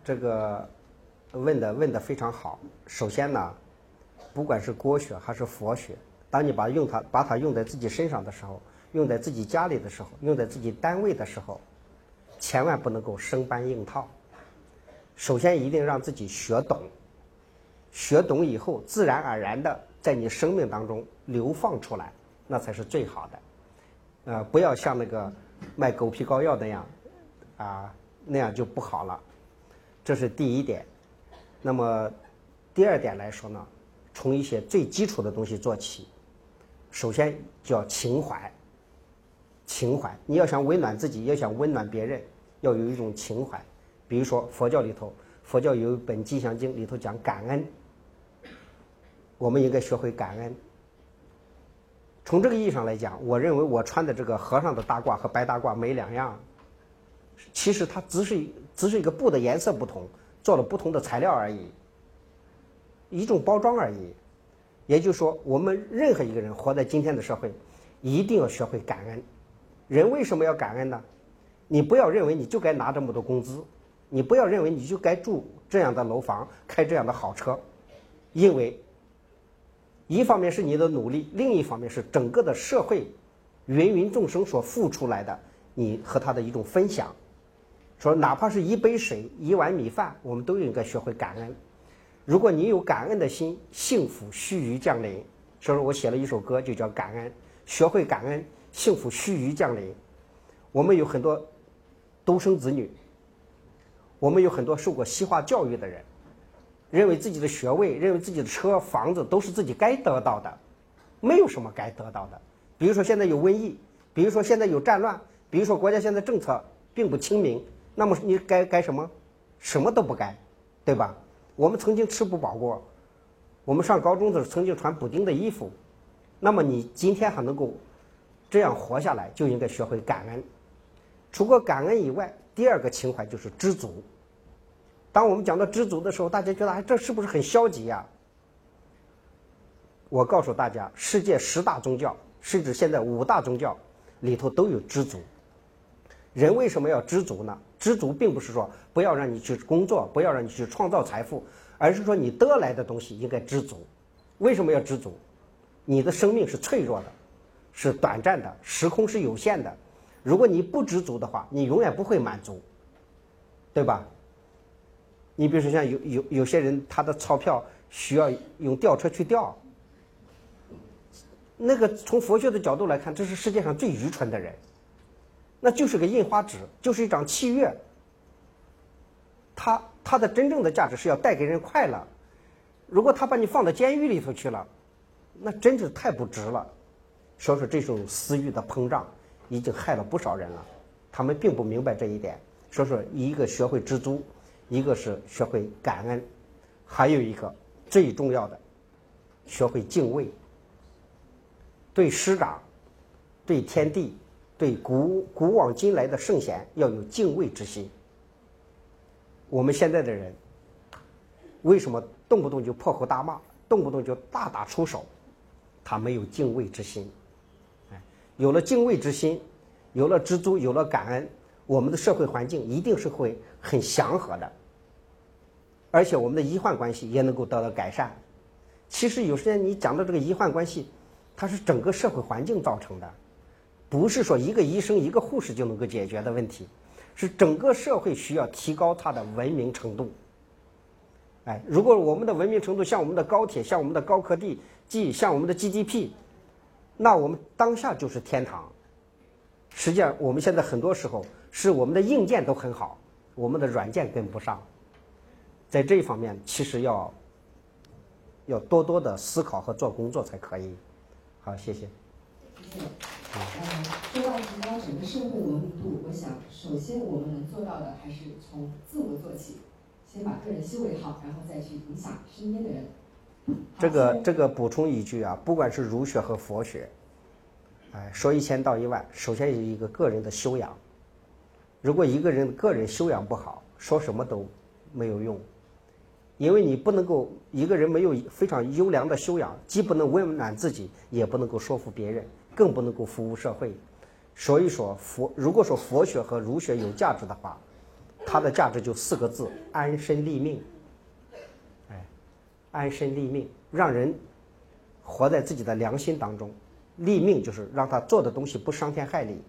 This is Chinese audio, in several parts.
这个问的非常好。首先呢，不管是国学还是佛学，当你把它用在自己身上的时候，用在自己家里的时候，用在自己单位的时候，千万不能够生搬硬套。首先一定让自己学懂，学懂以后自然而然的在你生命当中流放出来，那才是最好的。不要像那个卖狗皮膏药那样那样就不好了。这是第一点。那么第二点来说呢，从一些最基础的东西做起。首先叫情怀，你要想温暖自己，要想温暖别人，要有一种情怀。比如说佛教里头，佛教有一本《吉祥经》，里头讲感恩，我们应该学会感恩。从这个意义上来讲，我认为我穿的这个和尚的大褂和白大褂没两样，其实它只是一个布的颜色不同，做了不同的材料而已，一种包装而已。也就是说，我们任何一个人活在今天的社会，一定要学会感恩。人为什么要感恩呢？你不要认为你就该拿这么多工资，你不要认为你就该住这样的楼房，开这样的好车，因为一方面是你的努力，另一方面是整个的社会芸芸众生所付出来的，你和他的一种分享。说哪怕是一杯水，一碗米饭，我们都应该学会感恩。如果你有感恩的心，幸福须臾降临。所以说我写了一首歌，就叫《感恩》，学会感恩，幸福须臾降临。我们有很多独生子女，我们有很多受过西化教育的人，认为自己的学位，认为自己的车房子都是自己该得到的，没有什么该得到的。比如说现在有瘟疫，比如说现在有战乱，比如说国家现在政策并不清明，那么你该什么？什么都不该，对吧？我们曾经吃不饱过，我们上高中的时候曾经穿补丁的衣服，那么你今天还能够这样活下来，就应该学会感恩。除过感恩以外，第二个情怀就是知足。当我们讲到知足的时候，大家觉得这是不是很消极呀？我告诉大家，世界10大宗教，甚至现在5大宗教里头都有知足。人为什么要知足呢？知足并不是说不要让你去工作，不要让你去创造财富，而是说你得来的东西应该知足。为什么要知足？你的生命是脆弱的，是短暂的，时空是有限的。如果你不知足的话，你永远不会满足，对吧？你比如说像有些人，他的钞票需要用吊车去吊，那个从佛学的角度来看，这是世界上最愚蠢的人。那就是个印花纸，就是一张契约。它的真正的价值是要带给人快乐。如果他把你放到监狱里头去了，那真是太不值了。说这种私欲的膨胀已经害了不少人了，他们并不明白这一点。说一个学会知足，一个是学会感恩，还有一个最重要的，学会敬畏。对师长，对天地，对古往今来的圣贤要有敬畏之心。我们现在的人为什么动不动就破口大骂，动不动就大打出手？他没有敬畏之心。有了敬畏之心，有了知足，有了感恩，我们的社会环境一定是会很祥和的，而且我们的医患关系也能够得到改善。其实有时间你讲的这个医患关系，它是整个社会环境造成的，不是说一个医生一个护士就能够解决的问题，是整个社会需要提高它的文明程度。如果我们的文明程度像我们的高铁，像我们的高科技，像我们的 GDP， 那我们当下就是天堂。实际上我们现在很多时候是我们的硬件都很好，我们的软件跟不上。在这一方面其实要多多的思考和做工作才可以。好，谢谢。 谢谢。说到提高整个社会文明度，我想首先我们能做到的还是从自我做起，先把个人修为好，然后再去影响身边的人。 这个补充一句啊，不管是儒学和佛学，说1000道1万，首先有一个个人的修养。如果一个人个人修养不好，说什么都没有用，因为你不能够一个人没有非常优良的修养，既不能温暖自己，也不能够说服别人，更不能够服务社会。所以说如果说佛学和儒学有价值的话， 它的价值就4个字：安身立命。安身立命，让人活在自己的良心当中。立命就是让他做的东西不伤天害理。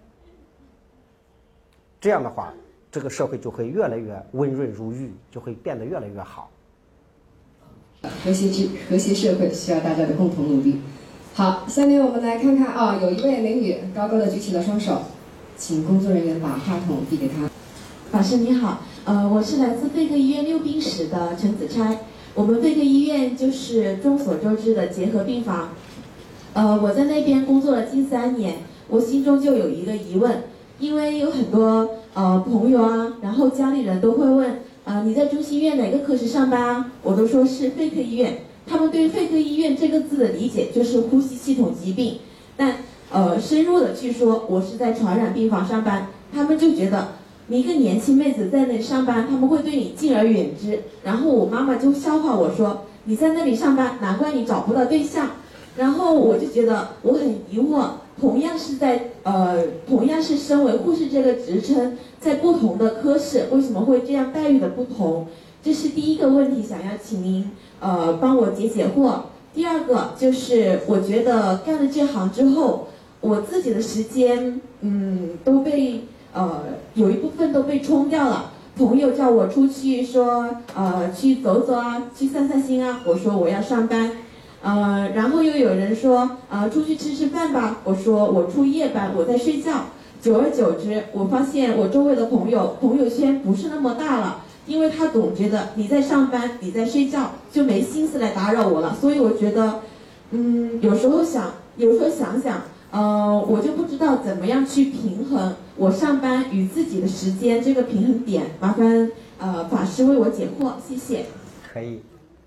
这样的话，这个社会就会越来越温润如玉，就会变得越来越好。 和谐社会需要大家的共同努力。好，下面我们来看看啊，有一位美女高高的举起了双手，请工作人员把话筒递给她。 法师你好，我是来自肺科医院6病室的陈子钗。我们肺科医院就是众所周知的结核病房。我在那边工作了近3年，我心中就有一个疑问，因为有很多朋友啊，然后家里人都会问，你在中心医院哪个科室上班啊？我都说是肺科医院。他们对肺科医院这个字的理解就是呼吸系统疾病，但深入的去说我是在传染病房上班，他们就觉得你一个年轻妹子在那里上班，他们会对你敬而远之。然后我妈妈就笑话我说，你在那里上班，难怪你找不到对象。然后我就觉得我很疑惑，同样是身为护士这个职称，在不同的科室为什么会这样待遇的不同？这是第一个问题，想要请您帮我解解惑。第二个就是我觉得干了这行之后，我自己的时间都被有一部分都被冲掉了。朋友叫我出去说去走走啊，去散散心啊，我说我要上班。然后又有人说出去吃吃饭吧，我说我出夜班，我在睡觉。久而久之，我发现我周围的朋友圈不是那么大了，因为他总觉得你在上班，你在睡觉，就没心思来打扰我了。所以我觉得，有时候想想，我就不知道怎么样去平衡我上班与自己的时间这个平衡点。麻烦法师为我解惑，谢谢。 可以，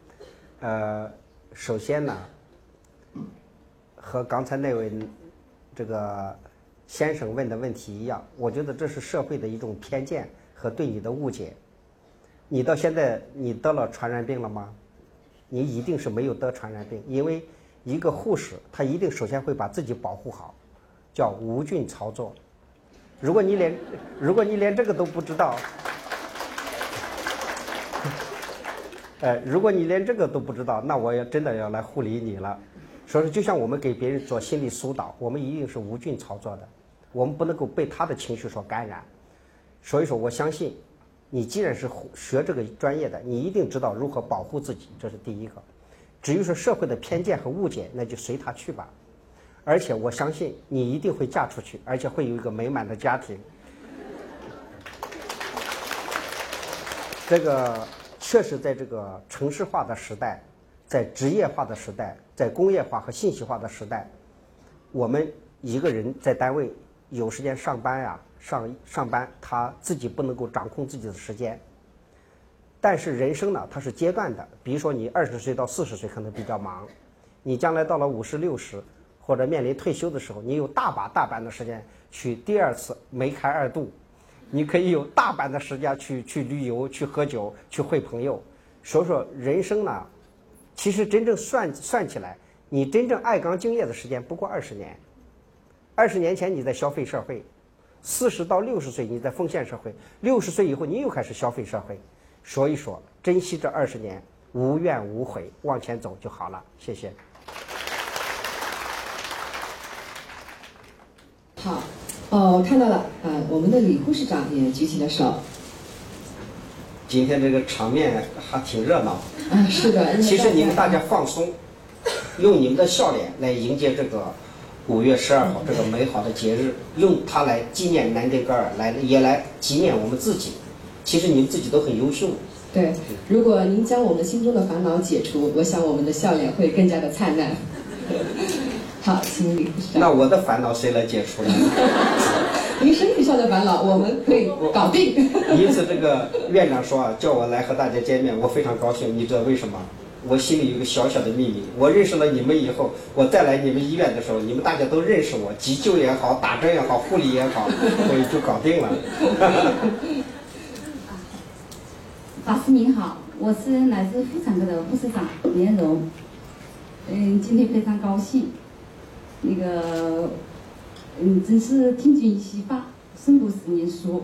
首先呢，和刚才那位这个先生问的问题一样，我觉得这是社会的一种偏见和对你的误解。你到现在你得了传染病了吗？你一定是没有得传染病，因为一个护士他一定首先会把自己保护好，叫无菌操作。如果你连这个都不知道，如果你连这个都不知道，那我真的要来护理你了。所以说，就像我们给别人做心理疏导，我们一定是无菌操作的，我们不能够被他的情绪所感染。所以说，我相信你既然是学这个专业的，你一定知道如何保护自己，这是第一个。至于说社会的偏见和误解，那就随他去吧。而且我相信你一定会嫁出去，而且会有一个美满的家庭。这个确实在这个城市化的时代，在职业化的时代，在工业化和信息化的时代，我们一个人在单位有时间上班呀，上班他自己不能够掌控自己的时间。但是人生呢，它是阶段的，比如说你20岁到40岁可能比较忙，你将来到了50、60或者面临退休的时候，你有大半的时间去第二次梅开二度，你可以有大半的时间去旅游、去喝酒、去会朋友。所以说人生呢，其实真正算起来，你真正爱岗敬业的时间不过20年。20年前你在消费社会，40到60岁你在奉献社会，60岁以后你又开始消费社会。所以说，珍惜这20年，无怨无悔，往前走就好了。谢谢。 好，我看到了，我们的李护士长也举起了手。 今天这个场面还挺热闹。 是的。 其实你们大家放松，用你们的笑脸来迎接这个5月12号这个美好的节日，用它来纪念南丁格尔，也来纪念我们自己。其实你们自己都很优秀。 对，如果您将我们心中的烦恼解除，我想我们的笑脸会更加的灿烂。好，请李护士长。 那我的烦恼谁来解除呢？ 您身体上的烦恼我们可以搞定。 因此，这个院长说叫我来和大家见面，我非常高兴。你知道为什么？我心里有一个小小的秘密。我认识了你们以后，我再来你们医院的时候，你们大家都认识我，急救也好，打针也好，护理也好，所以就搞定了。 法师您好，我是来自妇产科的护士长连荣。今天非常高兴，真是听君一席话，胜读10年书。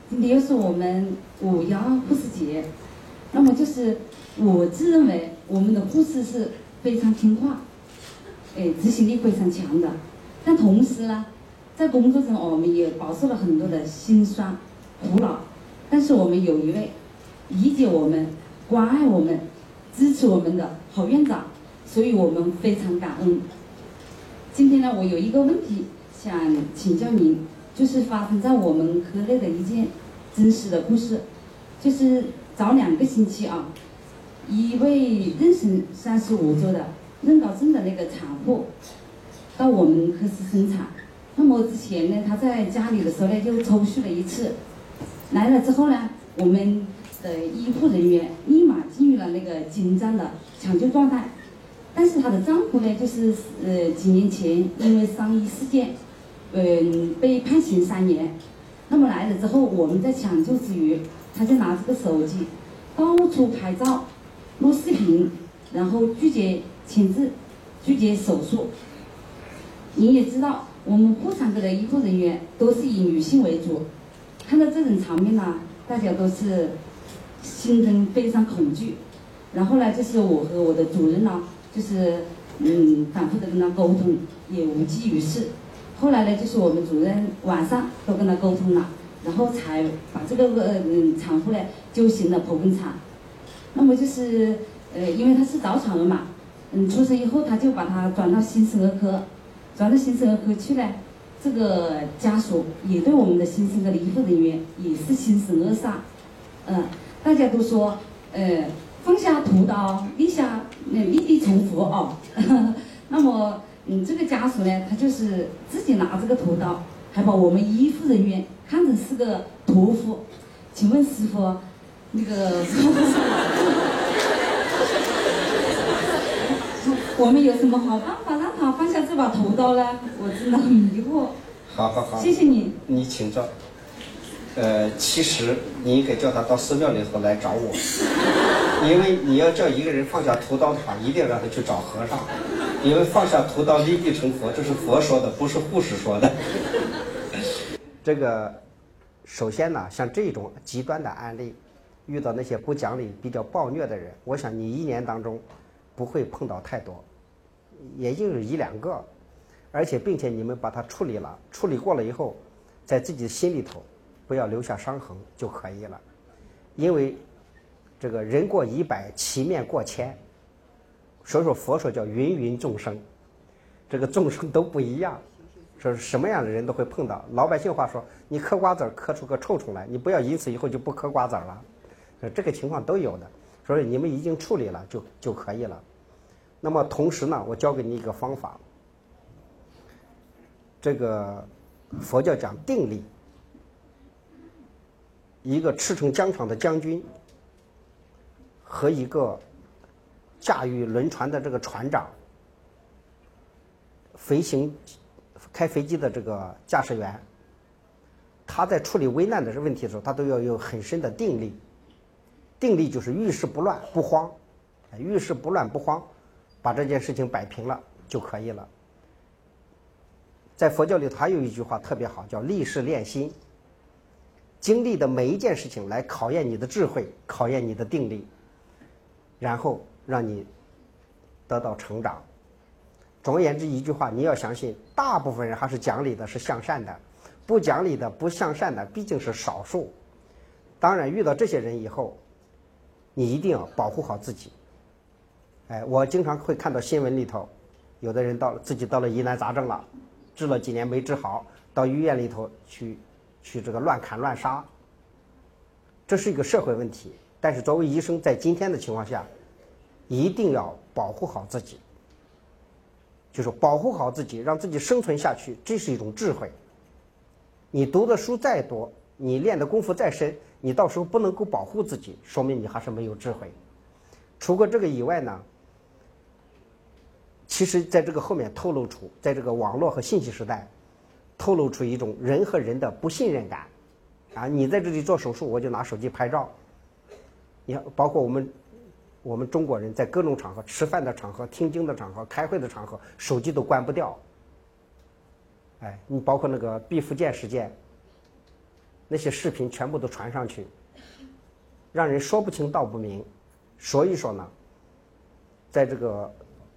今天又是我们5·1护士节，那么就是我自认为我们的护士是非常听话，执行力非常强的。但同时呢，在工作中我们也饱受了很多的辛酸苦恼。但是我们有一位理解我们、关爱我们、支持我们的好院长，所以我们非常感恩。今天呢，我有一个问题想请教您，就是发生在我们科内的一件真实的故事，就是早2个星期啊，一位妊娠35周的妊高症的那个产妇到我们科室生产。那么之前呢，她在家里的时候呢就抽搐了一次，来了之后呢，我们的医护人员立马进入了那个紧张的抢救状态。但是她的丈夫呢，就是几年前因为伤医事件，被判刑3年。那么来了之后，我们在抢救之余，他就拿这个手机到处拍照、录视频，然后拒绝签字、拒绝手术。您也知道，我们妇产科的医护人员都是以女性为主，看到这种场面呢，大家都是心中非常恐惧。然后呢，就是我和我的主任呢，就是反复的跟他沟通，也无济于事。后来呢，就是我们主任晚上都跟他沟通了，然后才把这个产妇呢就行了剖宫产。那么就是因为她是早产儿嘛，出生以后他就把她转到新生儿科，转到新生儿科去呢，这个家属也对我们的新生儿的医护人员也是心生恶煞，大家都说放下屠刀，立地成佛哦。那么这个家属呢，他就是自己拿这个屠刀，还把我们医护人员看成是个屠夫。请问师傅，那个我们有什么好办法让他放下这把屠刀呢？我真的很迷惑。 好， 谢谢你。 你请教。其实你应该叫他到寺庙里头来找我，因为你要叫一个人放下屠刀的话，一定要让他去找和尚，因为放下屠刀立地成佛，这是佛说的，不是护士说的。这个首先呢，像这种极端的案例，遇到那些不讲理、比较暴虐的人，我想你1年当中不会碰到太多，也就是1、2个，而且并且你们把它处理了，处理过了以后，在自己心里头不要留下伤痕就可以了。因为这个人过100，其面过千，所以说佛说叫芸芸众生，这个众生都不一样，说什么样的人都会碰到。老百姓话说，你嗑瓜子儿嗑出个臭虫来，你不要因此以后就不嗑瓜子儿了，这个情况都有的。所以你们已经处理了就可以了。那么同时呢，我教给你一个方法，这个佛教讲定力。一个驰骋疆场的将军和一个驾驭轮船的这个船长，开飞机的这个驾驶员，他在处理危难的问题的时候，他都要有很深的定力。定力就是遇事不乱不慌，遇事不乱不慌，把这件事情摆平了就可以了。在佛教里头还有一句话特别好，叫立事练心。经历的每一件事情来考验你的智慧，考验你的定力，然后让你得到成长。总而言之一句话，你要相信大部分人还是讲理的，是向善的，不讲理的不向善的毕竟是少数。当然遇到这些人以后，你一定要保护好自己。我经常会看到新闻里头，有的人自己得了疑难杂症了，治了几年没治好，到医院里头去这个乱砍乱杀，这是一个社会问题。但是作为医生，在今天的情况下，一定要保护好自己，就是保护好自己，让自己生存下去，这是一种智慧。你读的书再多，你练的功夫再深，你到时候不能够保护自己，说明你还是没有智慧。除过这个以外呢，其实在这个后面透露出，在这个网络和信息时代，透露出一种人和人的不信任感啊！你在这里做手术，我就拿手机拍照。你看，包括我们中国人在各种场合，吃饭的场合、听经的场合、开会的场合，手机都关不掉。你包括那个毕福剑事件， 那些视频全部都传上去，让人说不清道不明。所以说呢，在这个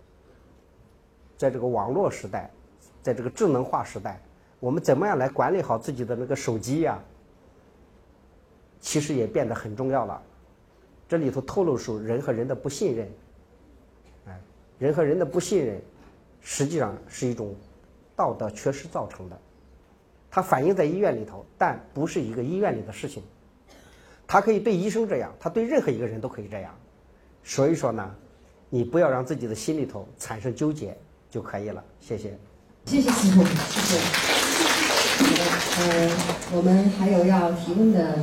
网络时代，在这个智能化时代，我们怎么样来管理好自己的那个手机呀？其实也变得很重要了。这里头透露出人和人的不信任，人和人的不信任，实际上是一种道德缺失造成的。它反映在医院里头，但不是一个医院里的事情。它可以对医生这样，它对任何一个人都可以这样。所以说呢，你不要让自己的心里头产生纠结就可以了。谢谢。 谢谢师傅，谢谢。好的，我们还有要提问的。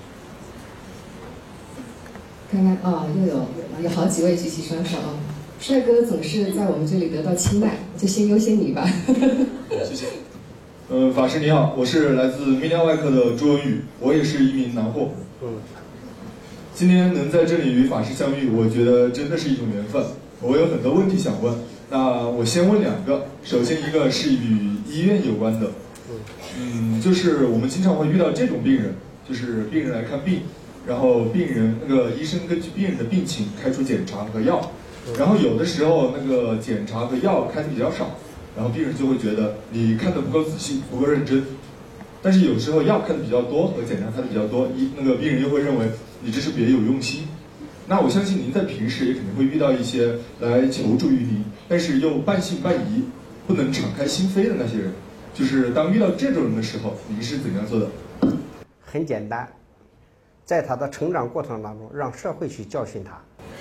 看看又有好几位举起双手。帅哥总是在我们这里得到青睐，就先优先你吧。 谢谢。法师你好，我是来自泌尿外科的朱文宇，我也是一名男货。今天能在这里与法师相遇，我觉得真的是一种缘分。我有很多问题想问，那我先问2个。首先一个是与医院有关的，就是我们经常会遇到这种病人，就是病人来看病。然后医生根据病人的病情开出检查和药，然后有的时候那个检查和药开的比较少，然后病人就会觉得你看的不够仔细，不够认真。但是有时候药看的比较多和检查看的比较多，那个病人又会认为你这是别有用心。那我相信您在平时也肯定会遇到一些来求助于您，但是又半信半疑，不能敞开心扉的那些人。就是当遇到这种人的时候，您是怎样做的？ 很简单。在他的成长过程当中，让社会去教训他，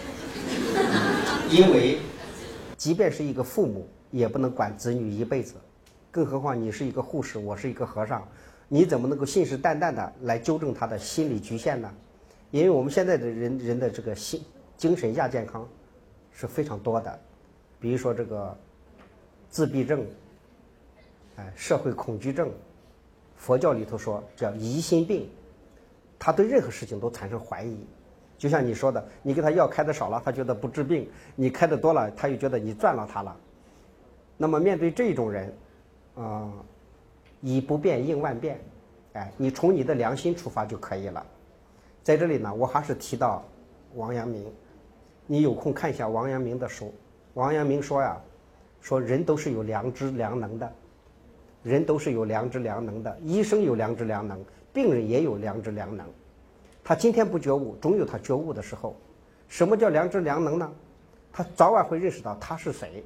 因为即便是一个父母，也不能管子女一辈子，更何况你是一个护士，我是一个和尚，你怎么能够信誓旦旦的来纠正他的心理局限呢？因为我们现在的人的这个精神亚健康是非常多的，比如说这个自闭症，社会恐惧症，佛教里头说叫疑心病。他对任何事情都产生怀疑，就像你说的，你给他药开的少了，他觉得不治病；你开的多了，他又觉得你赚了他了。那么面对这种人，以不变应万变，你从你的良心出发就可以了。在这里呢，我还是提到王阳明，你有空看一下王阳明的书。王阳明说呀，说人都是有良知良能的，人都是有良知良能的，医生有良知良能。病人也有良知良能，他今天不觉悟，总有他觉悟的时候。什么叫良知良能呢？他早晚会认识到他是谁，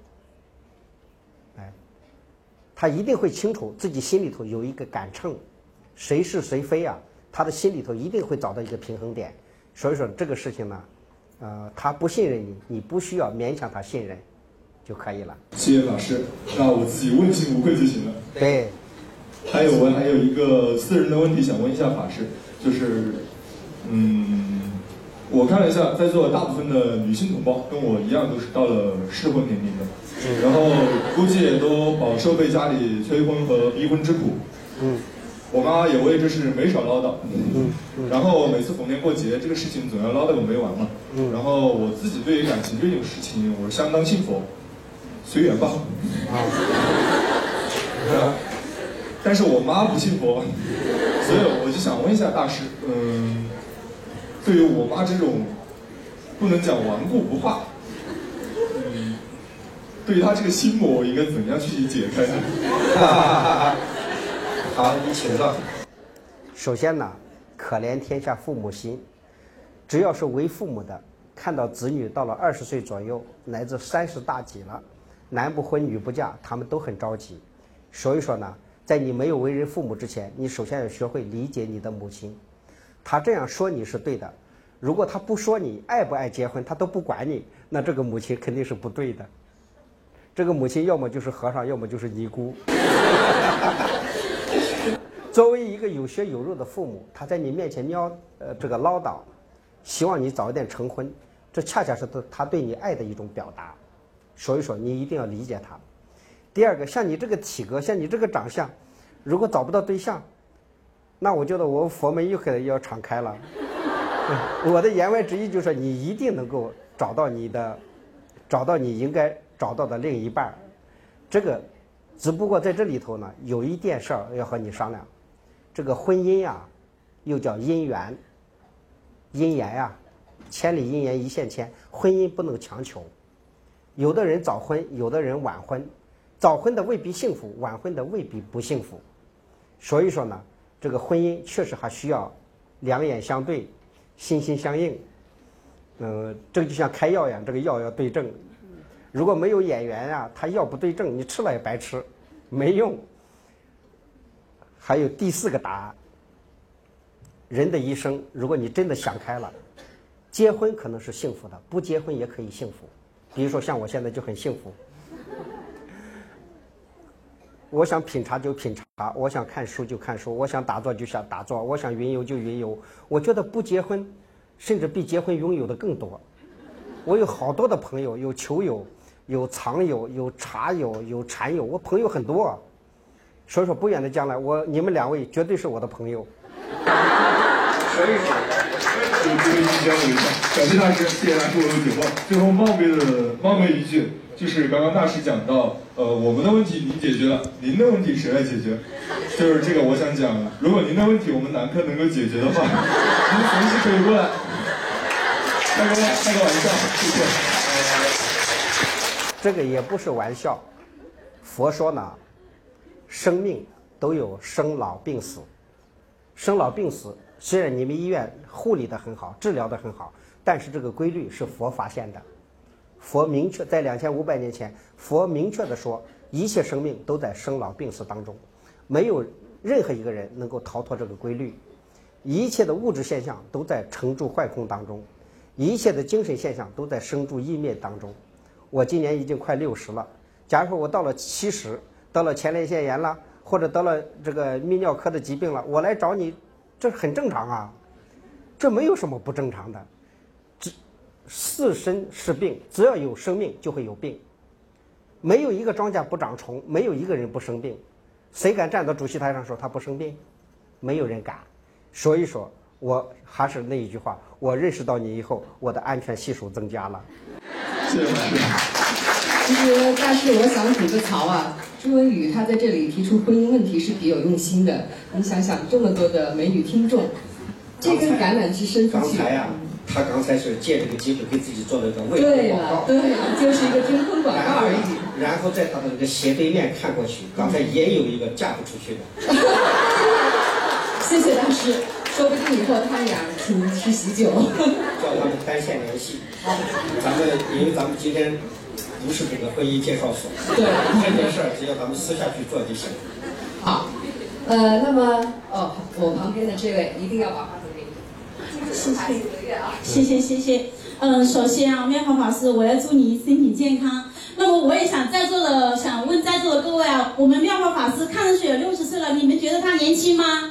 他一定会清楚自己心里头有一个杆秤，谁是谁非啊，他的心里头一定会找到一个平衡点。所以说这个事情呢，他不信任你，你不需要勉强他信任就可以了。 谢谢老师，那我自己问心无愧就行了。 对。 我还有一个私人的问题想问一下法师，就是，我看了一下，在座大部分的女性同胞跟我一样都是到了适婚年龄的，然后估计也都饱受被家里催婚和逼婚之苦。我妈也为这事没少唠叨。然后每次逢年过节，这个事情总要唠叨个没完嘛。然后我自己对于感情这种事情，我相当信佛，随缘吧。但是我妈不信佛，所以我就想问一下大师，对于我妈这种不能讲顽固不化，对于她这个心魔，我应该怎样去解开呢？ 好，你请说。首先呢，可怜天下父母心，只要是为父母的，看到子女到了20岁左右，乃至30大几了，男不婚女不嫁，他们都很着急。所以说呢，在你没有为人父母之前，你首先要学会理解你的母亲。他这样说你是对的，如果他不说你爱不爱结婚，他都不管你，那这个母亲肯定是不对的。这个母亲要么就是和尚，要么就是尼姑。作为一个有血有肉的父母，他在你面前这个唠叨，希望你早一点成婚，这恰恰是他对你爱的一种表达。所以说你一定要理解他。第二个，像你这个体格，像你这个长相，如果找不到对象，那我觉得我佛门又要敞开了。我的言外之意就是说，你一定能够找到你应该找到的另一半。这个只不过在这里头呢，有一件事儿要和你商量。这个婚姻啊， 又叫姻缘。姻缘呀，千里姻缘一线牵，婚姻不能强求。有的人早婚，有的人晚婚，早婚的未必幸福，晚婚的未必不幸福。所以说呢，这个婚姻确实还需要两眼相对，心心相印。这个就像开药一样，这个药要对症。如果没有眼缘啊，他药不对症，你吃了也白吃，没用。还有第4个答案，人的一生，如果你真的想开了，结婚可能是幸福的，不结婚也可以幸福。比如说像我现在就很幸福，我想品茶就品茶，我想看书就看书，我想打坐就想打坐，我想云游就云游。我觉得不结婚，甚至比结婚拥有的更多。我有好多的朋友，有球友，有藏友，有茶友，有禅友，我朋友很多。所以说不远的将来，你们2位绝对是我的朋友。所以说， 这个意见为上，感谢大师，谢谢大师我的解惑。最后冒昧一句，就是刚刚大师讲到，我们的问题您解决了，您的问题谁来解决？就是这个，我想讲，如果您的问题我们南科能够解决的话，您随时可以过来。开个玩笑，谢谢。 这个也不是玩笑。佛说呢，生命都有生老病死，生老病死虽然你们医院护理的很好，治疗的很好，但是这个规律是佛发现的。佛明确在2500年前，佛明确的说，一切生命都在生老病死当中，没有任何一个人能够逃脱这个规律。一切的物质现象都在成住坏空当中，一切的精神现象都在生住异灭当中。我今年已经快60了，假如说我到了70，得了前列腺炎了，或者得了这个泌尿科的疾病了，我来找你，这很正常啊，这没有什么不正常的。是生是病，只要有生命就会有病，没有一个庄稼不长虫，没有一个人不生病。谁敢站到主席台上说他不生病？没有人敢。所以说，我还是那一句话，我认识到你以后，我的安全系数增加了。 谢谢。 其实大师，我想吐个槽啊，朱文宇他在这里提出婚姻问题是别有用心的。你想想，这么多的美女听众，这根橄榄枝伸出去。 刚才呀，他刚才是借这个机会给自己做了一个未对广告， 对了，就是一个征婚广告而已。 然后在他的这个斜对面看过去，刚才也有一个嫁不出去的。 谢谢大师，说不定以后他俩请吃喜酒， 叫他们单线联系。因为咱们今天不是这个婚姻介绍所， 对这件事儿只要咱们私下去做就行。 好，那么我旁边的这位一定要把话筒给你， 谢谢。首先啊，妙法法师，我要祝你身体健康。那么我也想问在座的各位啊，我们妙法法师看上去有60岁了，你们觉得他年轻吗？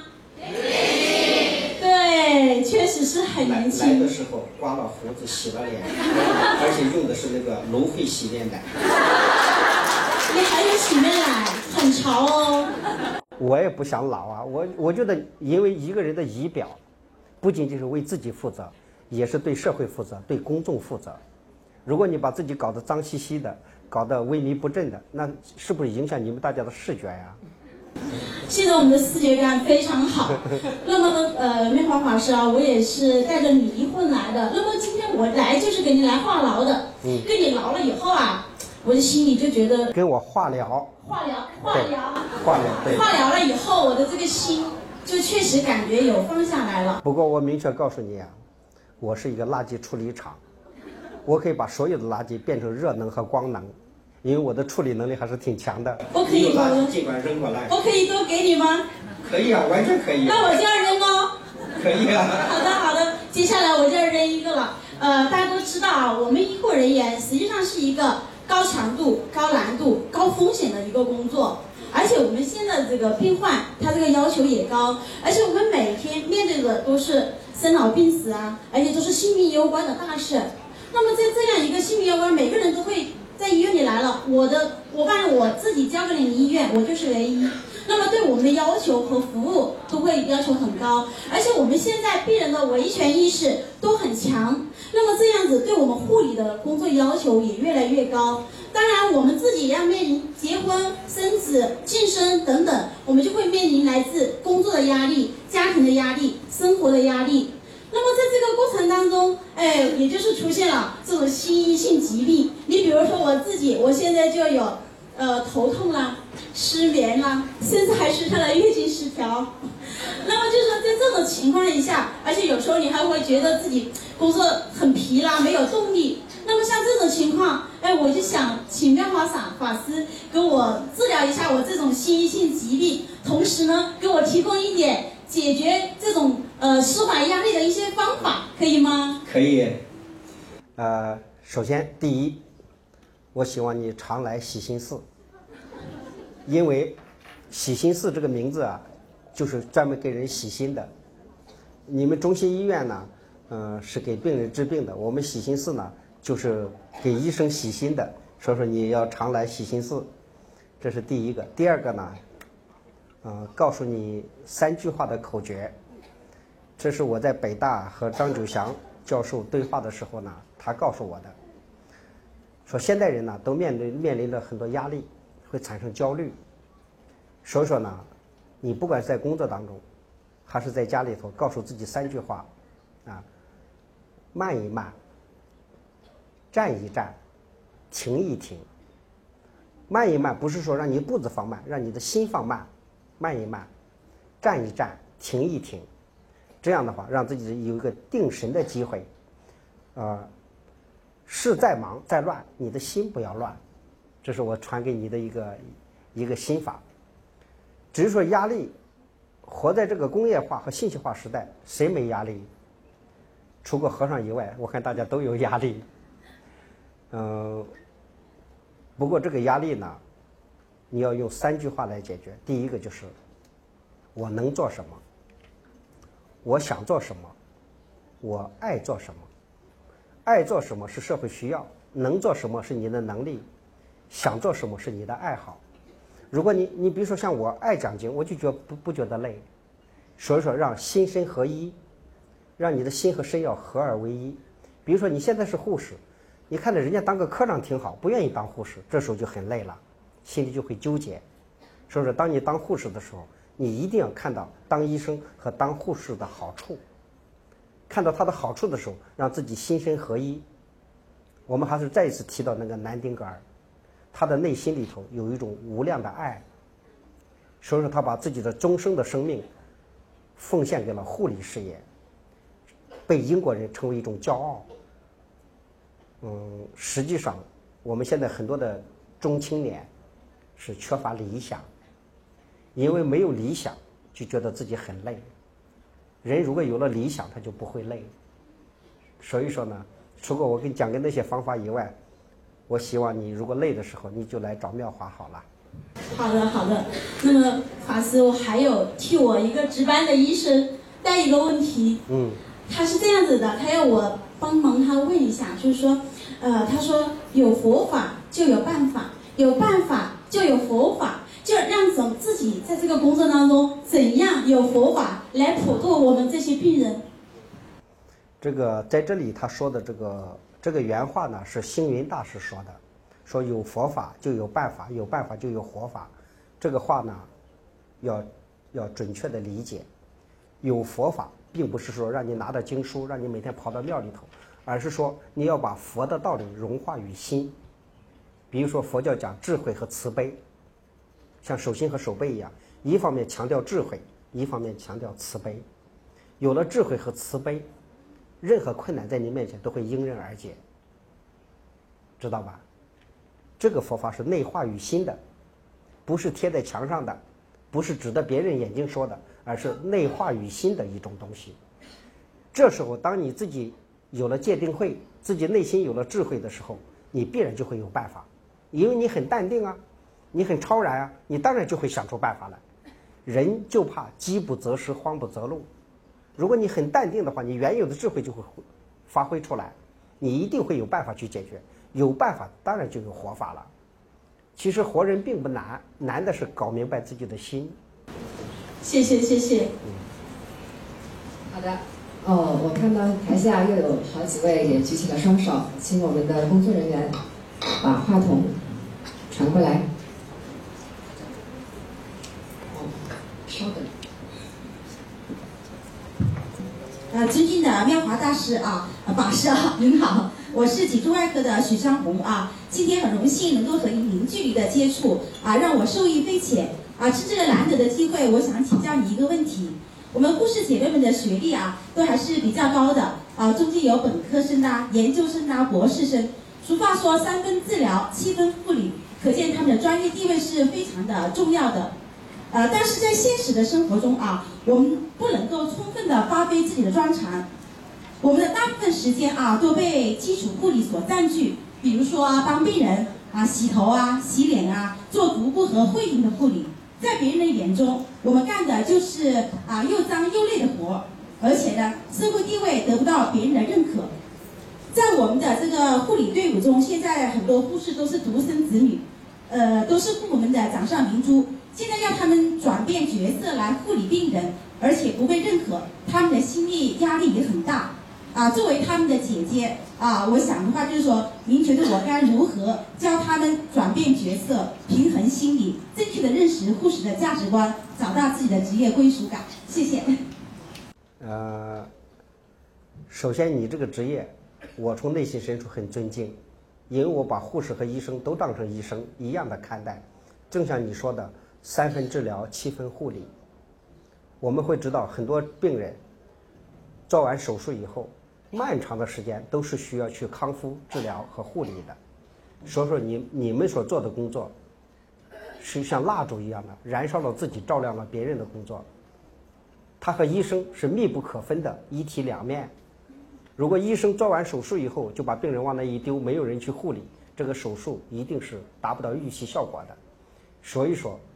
对，确实是很年轻。 来的时候刮了胡子，洗了脸，而且用的是那个芦荟洗面奶。 你还有洗面奶，很潮哦。 我也不想老啊，我觉得，因为一个人的仪表，不仅仅是为自己负责，也是对社会负责，对公众负责。如果你把自己搞得脏兮兮的，搞得萎靡不振的，那是不是影响你们大家的视觉呀？ 现在我们的视觉感非常好。那么妙法法师啊，我也是带着离婚来的。那么今天我来就是给你来话痨的。跟你聊了以后啊，我的心里就觉得跟我化疗了以后，我的这个心就确实感觉有放下来了。 不过我明确告诉你啊，我是一个垃圾处理厂，我可以把所有的垃圾变成热能和光能。因为我的处理能力还是挺强的。 我可以吗？ 尽管扔过来。 我可以多给你吗？ 可以啊，完全可以。 那我就要扔哦。 可以啊。 好的，接下来我就要扔一个了。大家都知道啊，我们医护人员实际上是一个高强度、高难度、高风险的一个工作，而且我们现在这个病患他这个要求也高，而且我们每天面对的都是生老病死啊，而且都是性命攸关的大事。那么在这样一个性命攸关，每个人都会在医院里来了，我把我自己交给你医院，我就是唯一。那么对我们的要求和服务都会要求很高，而且我们现在病人的维权意识都很强，那么这样子对我们护理的工作要求也越来越高。当然我们自己也要面临结婚、生子、晋升等等，我们就会面临来自工作的压力、家庭的压力、生活的压力。那么在这个过程当中，也就是出现了这种心因性疾病。你比如说我自己，我现在就有头痛啦、失眠啦，甚至还出现了月经失调。那么就是说在这种情况下，而且有时候你还会觉得自己工作很疲劳，没有动力。那么像这种情况，我就想请妙华法师给我治疗一下我这种心因性疾病，同时呢给我提供一点解决这种舒缓压力的一些方法，可以吗？ 可以。首先第一，我希望你常来喜心寺，因为喜心寺这个名字啊，就是专门给人洗心的。你们中心医院呢，是给病人治病的，我们喜心寺呢，就是给医生洗心的。所以说你要常来喜心寺，这是第一个。第二个呢，告诉你3句话的口诀。这是我在北大和张九祥教授对话的时候呢，他告诉我的，说现代人呢都面临着很多压力，会产生焦虑。所以说呢，你不管是在工作当中，还是在家里头，告诉自己3句话啊：慢一慢，站一站，停一停。慢一慢不是说让你步子放慢，让你的心放慢。慢一慢，站一站，停一停。这样的话，让自己有一个定神的机会。事再忙再乱，你的心不要乱。这是我传给你的一个心法。只是说压力，活在这个工业化和信息化时代，谁没压力？除过和尚以外，我看大家都有压力。不过这个压力呢，你要用3句话来解决。第一个就是我能做什么，我想做什么，我爱做什么。爱做什么是社会需要，能做什么是你的能力，想做什么是你的爱好。如果你比如说像我爱讲经，我就不觉得累。所以说让心身合一，让你的心和身要合二为一。比如说你现在是护士，你看着人家当个科长挺好，不愿意当护士，这时候就很累了，心里就会纠结。所以说当你当护士的时候，你一定要看到当医生和当护士的好处，看到它的好处的时候，让自己心身合一。我们还是再一次提到那个南丁格尔，他的内心里头有一种无量的爱，所以说他把自己的终生的生命奉献给了护理事业，被英国人称为一种骄傲。实际上我们现在很多的中青年是缺乏理想，因为没有理想就觉得自己很累。人如果有了理想，他就不会累。所以说呢，除过我跟你讲的那些方法以外，我希望你如果累的时候，你就来找妙华好了。 好的，好的。那么法师，我还有替我一个值班的医生带一个问题。他是这样子的，他要我帮忙他问一下，就是说，他说有佛法就有办法，有办法就有佛法，就让自己在这个工作当中怎样有佛法来普度我们这些病人。 这个在这里他说的这个原话呢，是星云大师说的，说有佛法就有办法，有办法就有活法。这个话呢，要准确的理解。有佛法并不是说让你拿着经书，让你每天跑到庙里头，而是说你要把佛的道理融化于心。比如说佛教讲智慧和慈悲，像手心和手背一样，一方面强调智慧，一方面强调慈悲。有了智慧和慈悲，任何困难在你面前都会迎刃而解，知道吧？这个佛法是内化于心的，不是贴在墙上的，不是指着别人眼睛说的，而是内化于心的一种东西。这时候当你自己有了戒定慧，自己内心有了智慧的时候，你必然就会有办法，因为你很淡定啊，你很超然啊，你当然就会想出办法来。人就怕饥不择食，慌不择路。如果你很淡定的话，你原有的智慧就会发挥出来，你一定会有办法去解决。有办法当然就有活法了。其实活人并不难，难的是搞明白自己的心。 谢谢谢谢。 好的。我看到台下又有好几位也举起了双手，请我们的工作人员把话筒传过来。稍等。 尊敬的妙华大师啊，法师啊，您好，我是脊柱外科的许昌红啊，今天很荣幸能够和您零距离的接触啊，让我受益匪浅啊。趁这个难得的机会，我想请教你一个问题。我们护士姐妹们的学历啊，都还是比较高的啊，中间有本科生啊、研究生啊、博士生。俗话说3分治疗，7分护理，可见他们的专业地位是非常的重要的。但是在现实的生活中啊，我们不能够充分的发挥自己的专长，我们的大部分时间啊都被基础护理所占据，比如说帮病人啊洗头啊、洗脸啊，做足部和会阴的护理。在别人的眼中，我们干的就是又脏又累的活，而且呢，社会地位得不到别人的认可。在我们的这个护理队伍中，现在很多护士都是独生子女，都是父母们的掌上明珠。现在要他们转变角色来护理病人，而且不被认可，他们的心理压力也很大。作为他们的姐姐我想的话就是说，您觉得我该如何教他们转变角色，平衡心理，正确的认识护士的价值观，找到自己的职业归属感？谢谢。 首先你这个职业，我从内心深处很尊敬，因为我把护士和医生都当成医生一样的看待。正像你说的，3分治疗，7分护理。我们会知道很多病人做完手术以后，漫长的时间都是需要去康复治疗和护理的。所以说你们所做的工作是像蜡烛一样的，燃烧了自己，照亮了别人的工作。它和医生是密不可分的，一体两面。如果医生做完手术以后就把病人往那一丢，没有人去护理，这个手术一定是达不到预期效果的。所以说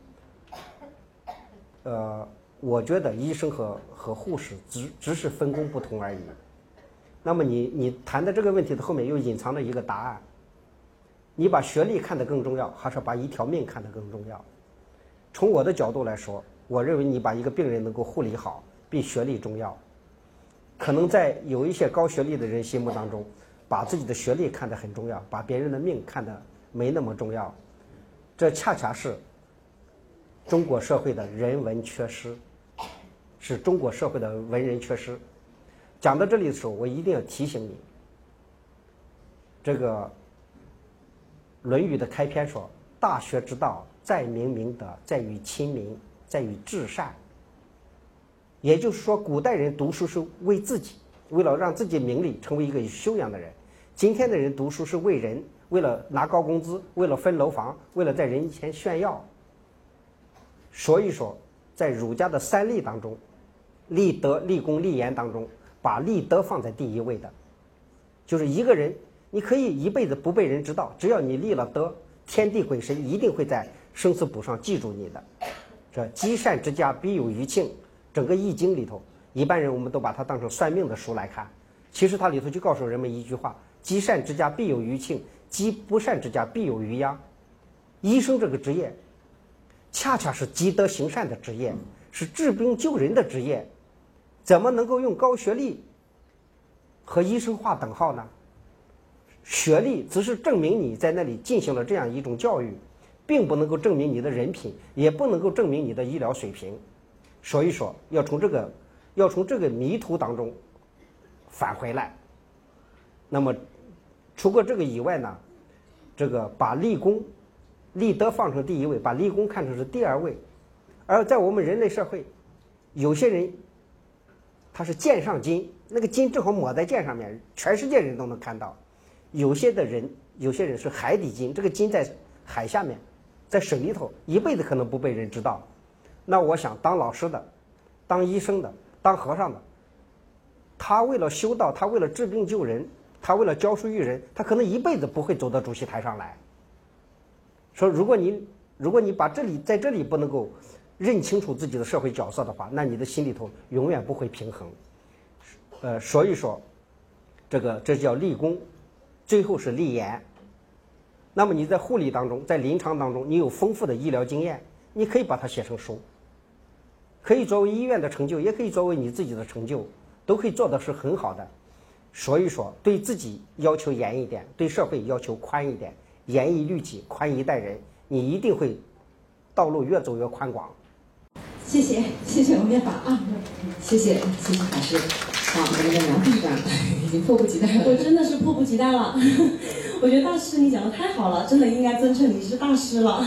我觉得医生和护士只是分工不同而已。那么你谈的这个问题的后面又隐藏了一个答案，你把学历看得更重要，还是把一条命看得更重要？从我的角度来说，我认为你把一个病人能够护理好比学历重要。可能在有一些高学历的人心目当中，把自己的学历看得很重要，把别人的命看得没那么重要。这恰恰是中国社会的人文缺失，是中国社会的文人缺失。讲到这里的时候，我一定要提醒你，这个《论语》的开篇说：“大学之道，在明明德，在于亲民，在于至善。”也就是说，古代人读书是为自己，为了让自己名利，成为一个有修养的人。今天的人读书是为人，为了拿高工资，为了分楼房，为了在人前炫耀。所以说，在儒家的3立当中，立德、立功、立言当中，把立德放在第一位的，就是一个人，你可以一辈子不被人知道，只要你立了德，天地鬼神一定会在生死簿上记住你的。这积善之家必有余庆，整个易经里头，一般人我们都把它当成算命的书来看，其实它里头就告诉人们一句话：积善之家必有余庆，积不善之家必有余殃。医生这个职业恰恰是积德行善的职业，是治病救人的职业，怎么能够用高学历和医生划等号呢？学历只是证明你在那里进行了这样一种教育，并不能够证明你的人品，也不能够证明你的医疗水平。所以说要从这个迷途当中返回来。那么除过这个以外呢，这个把立功立德放成第一位，把立功看成是第2位。而在我们人类社会，有些人他是剑上金，那个金正好抹在剑上面，全世界人都能看到。有些人是海底金，这个金在海下面，在水里头，一辈子可能不被人知道。那我想当老师的，当医生的，当和尚的，他为了修道，他为了治病救人，他为了教书育人，他可能一辈子不会走到主席台上来。说如果你在这里不能够认清楚自己的社会角色的话，那你的心里头永远不会平衡。所以说这叫立功，最后是立言。那么你在护理当中，在临床当中，你有丰富的医疗经验，你可以把它写成书，可以作为医院的成就，也可以作为你自己的成就，都可以做的是很好的。所以说对自己要求严一点，对社会要求宽一点，严以律己，宽以待人，你一定会道路越走越宽广。 谢谢王辩法啊， 谢谢法师。好，我们的梁副市长已经迫不及待了。 我真的是迫不及待了。我觉得大师你讲的太好了，真的应该尊称你是大师了。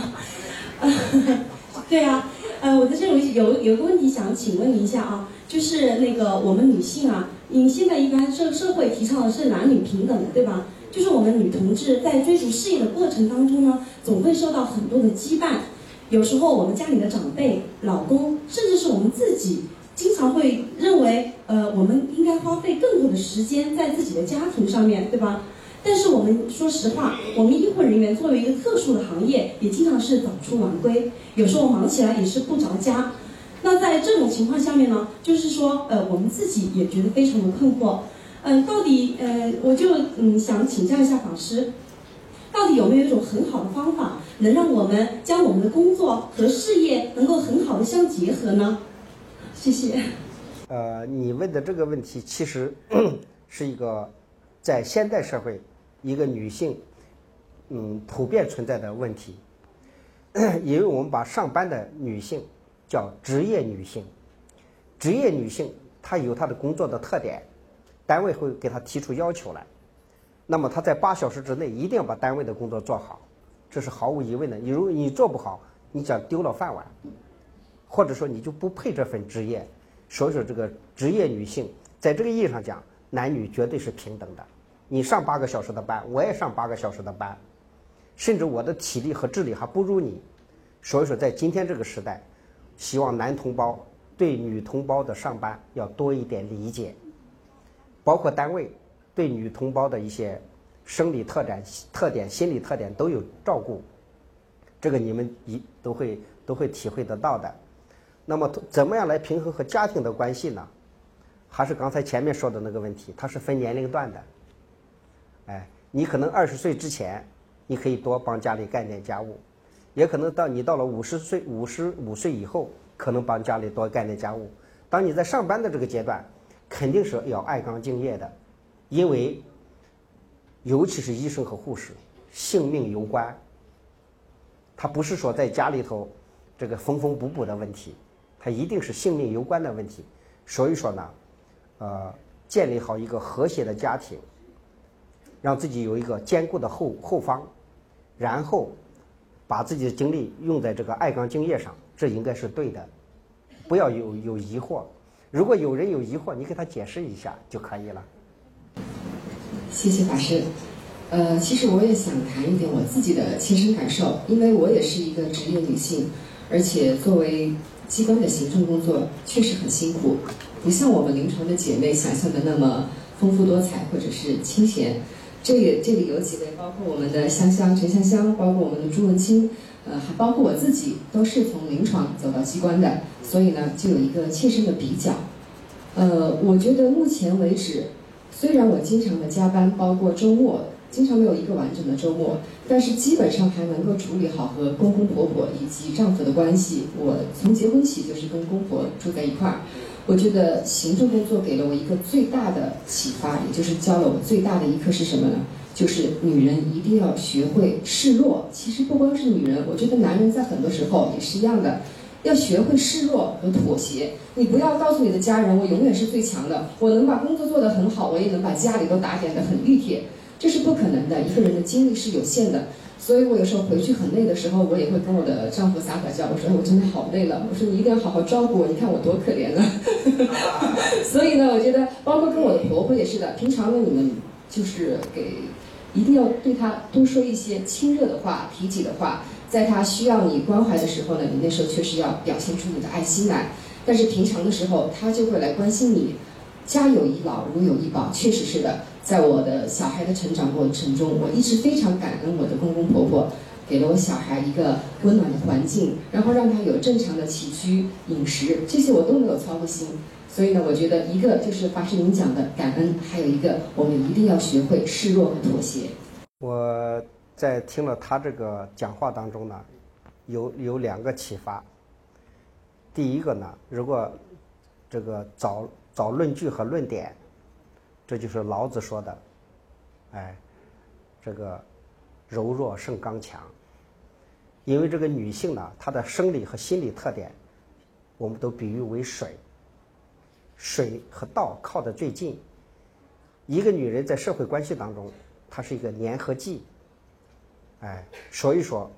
对啊，我在这里有个问题想请问您一下啊，就是那个我们女性啊，你现在一般社会提倡的是男女平等的，对吧？就是我们女同志在追逐事业的过程当中呢，总会受到很多的羁绊。有时候我们家里的长辈、老公，甚至是我们自己，经常会认为，我们应该花费更多的时间在自己的家庭上面，对吧？但是我们说实话，我们医护人员作为一个特殊的行业，也经常是早出晚归，有时候忙起来也是不着家。那在这种情况下面呢，就是说，我们自己也觉得非常的困惑。到底我就想请教一下法师，到底有没有一种很好的方法，能让我们将我们的工作和事业能够很好的相结合呢？谢谢。 你问的这个问题其实是一个在现代社会一个女性普遍存在的问题，因为我们把上班的女性叫职业女性，职业女性她有她的工作的特点，单位会给她提出要求来，那么她在8小时之内一定要把单位的工作做好，这是毫无疑问的。如果你做不好，你讲丢了饭碗，或者说你就不配这份职业。所以说这个职业女性在这个意义上讲，男女绝对是平等的。你上8个小时的班，我也上8个小时的班，甚至我的体力和智力还不如你。所以说在今天这个时代，希望男同胞对女同胞的上班要多一点理解，包括单位对女同胞的一些生理特点、心理特点都有照顾，这个你们都会体会得到的。那么怎么样来平衡和家庭的关系呢？还是刚才前面说的那个问题，它是分年龄段的。你可能20岁之前，你可以多帮家里干点家务，也可能你到了55岁以后，可能帮家里多干点家务。当你在上班的这个阶段，肯定是要爱岗敬业的，因为尤其是医生和护士，性命攸关。他不是说在家里头这个缝缝补补的问题，它一定是性命攸关的问题。所以说呢，建立好一个和谐的家庭，让自己有一个坚固的后方，然后把自己的精力用在这个爱岗敬业上，这应该是对的。不要有疑惑，如果有人有疑惑，你给他解释一下就可以了。 谢谢法师。其实我也想谈一点我自己的亲身感受，因为我也是一个职业女性，而且作为机关的行政工作确实很辛苦，不像我们临床的姐妹想象的那么丰富多彩或者是清闲。这里有几位，包括我们的陈香香，包括我们的朱文清，还包括我自己，都是从临床走到机关的，所以呢，就有一个切身的比较。我觉得目前为止，虽然我经常的加班，包括周末，经常没有一个完整的周末，但是基本上还能够处理好和公公婆婆以及丈夫的关系。我从结婚起就是跟公婆住在一块儿。我觉得行政工作给了我一个最大的启发，也就是教了我最大的一课是什么呢？就是女人一定要学会示弱。其实不光是女人，我觉得男人在很多时候也是一样的，要学会示弱和妥协。你不要告诉你的家人，我永远是最强的，我能把工作做得很好，我也能把家里都打点得很熨帖，这是不可能的。一个人的精力是有限的。所以我有时候回去很累的时候，我也会跟我的丈夫撒娇，我说我真的好累了，我说你一定要好好照顾我，你看我多可怜啊。所以呢，我觉得包括跟我的婆婆也是的，平常呢你们就是一定要对她多说一些亲热的话、体己的话，在她需要你关怀的时候呢，你那时候确实要表现出你的爱心来，但是平常的时候她就会来关心你。家有一老，如有一宝，确实是的。在我的小孩的成长过程中，我一直非常感恩我的公公婆婆，给了我小孩一个温暖的环境，然后让他有正常的起居饮食，这些我都没有操过心。所以呢，我觉得一个就是法师您讲的感恩，还有一个我们一定要学会示弱和妥协。 我在听了他这个讲话当中呢，有2个启发。第一个呢，如果这个找论据和论点，这就是老子说的，这个柔弱胜刚强。因为这个女性呢，她的生理和心理特点， 我们都比喻为水，水和道靠得最近。一个女人在社会关系当中，她是一个粘合剂。所以说，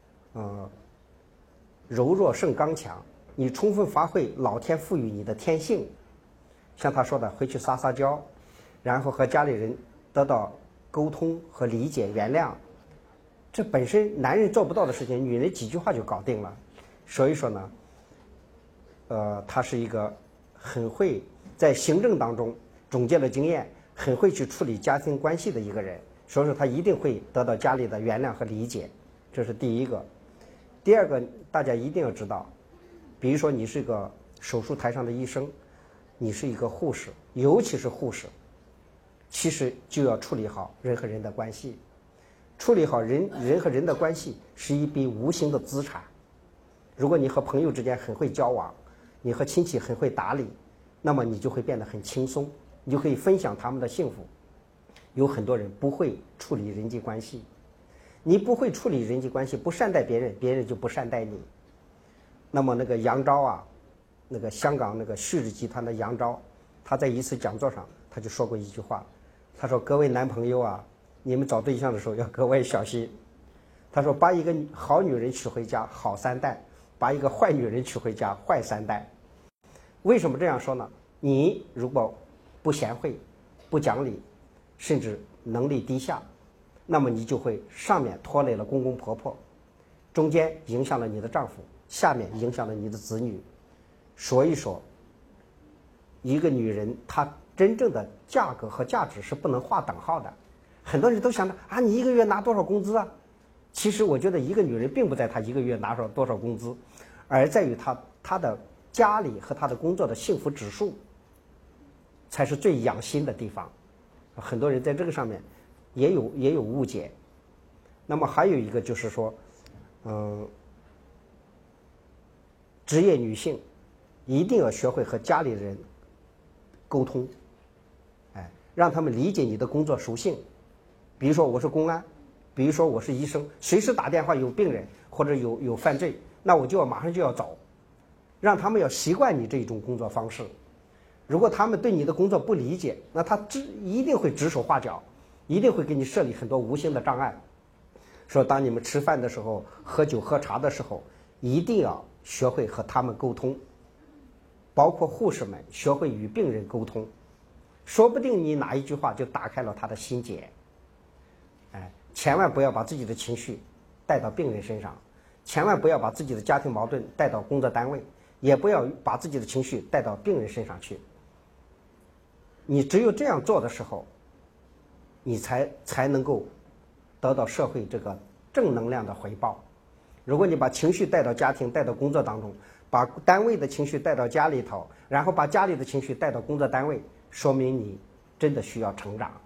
柔弱胜刚强，你充分发挥老天赋予你的天性，像他说的，回去撒撒娇，然后和家里人得到沟通和理解、原谅，这本身男人做不到的事情，女人几句话就搞定了。所以说呢，他是一个很会在行政当中总结了经验，很会去处理家庭关系的一个人。所以说他一定会得到家里的原谅和理解，这是第一个。第二个，大家一定要知道，比如说你是个手术台上的医生，你是一个护士，尤其是护士，其实就要处理好人和人的关系。处理好人和人的关系是一笔无形的资产。如果你和朋友之间很会交往，你和亲戚很会打理，那么你就会变得很轻松，你就可以分享他们的幸福。有很多人不会处理人际关系，你不会处理人际关系，不善待别人，别人就不善待你。那么那个杨昭啊，那个香港那个旭日集团的杨昭，他在一次讲座上他就说过一句话，他说：“各位男朋友啊，你们找对象的时候要格外小心。”他说：“把一个好女人娶回家，好3代；把一个坏女人娶回家，坏3代。”为什么这样说呢？你如果不贤惠、不讲理，甚至能力低下，那么你就会上面拖累了公公婆婆，中间影响了你的丈夫，下面影响了你的子女。所以说，一个女人她真正的价格和价值是不能划等号的。很多人都想着啊，你一个月拿多少工资啊？其实我觉得一个女人并不在她一个月拿多少工资，而在于她的家里和她的工作的幸福指数才是最养心的地方。很多人在这个上面也有误解。那么还有一个就是说，职业女性一定要学会和家里人沟通，让他们理解你的工作属性。比如说我是公安，比如说我是医生，随时打电话有病人或者有犯罪，那我就马上就要走，让他们要习惯你这种工作方式。如果他们对你的工作不理解，那他一定会指手画脚，一定会给你设立很多无形的障碍。说当你们吃饭的时候、喝酒喝茶的时候，一定要学会和他们沟通，包括护士们学会与病人沟通，说不定你哪一句话就打开了他的心结。千万不要把自己的情绪带到病人身上，千万不要把自己的家庭矛盾带到工作单位，也不要把自己的情绪带到病人身上去。你只有这样做的时候，你才能够得到社会这个正能量的回报。如果你把情绪带到家庭、带到工作当中，把单位的情绪带到家里头，然后把家里的情绪带到工作单位，说明你真的需要成长。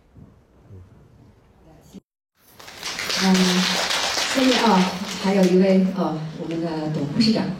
下面还有一位我们的董护士长。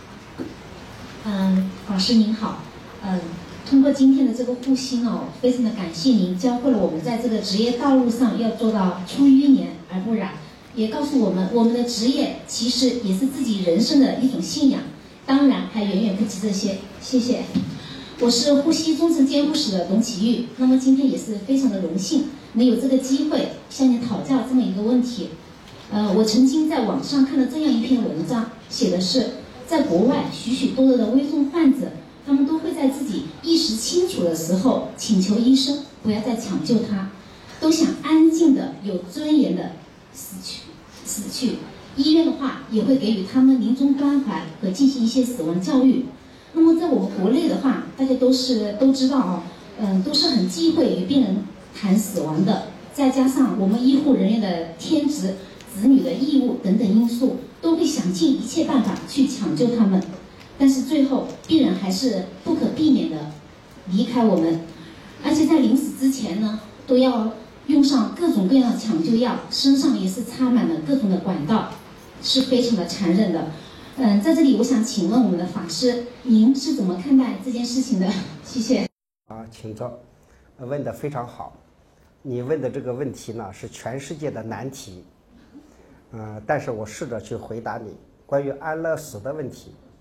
法师您好，通过今天的这个护心非常的感谢您教会了我们在这个职业道路上要做到出淤泥而不染，也告诉我们的职业其实也是自己人生的一种信仰，当然还远远不及这些。谢谢。我是呼吸中层监护室的董启玉，那么今天也是非常的荣幸能有这个机会向您讨教这么一个问题。我曾经在网上看了这样一篇文章，写的是在国外许许多多的危重患者，他们都会在自己意识清楚的时候请求医生不要再抢救他，都想安静的有尊严的死去。医院的话也会给予他们临终关怀和进行一些死亡教育。那么在我们国内的话，大家都知道都是很忌讳与病人谈死亡的，再加上我们医护人员的天职、子女的义务等等因素，都会想尽一切办法去抢救他们，但是最后病人还是不可避免的离开我们，而且在临死之前呢，都要用上各种各样的抢救药，身上也是插满了各种的管道，是非常的残忍的。在这里我想请问我们的法师，您是怎么看待这件事情的？谢谢。 请坐，问得非常好。你问的这个问题呢，是全世界的难题。但是我试着去回答你关于安乐死的问题。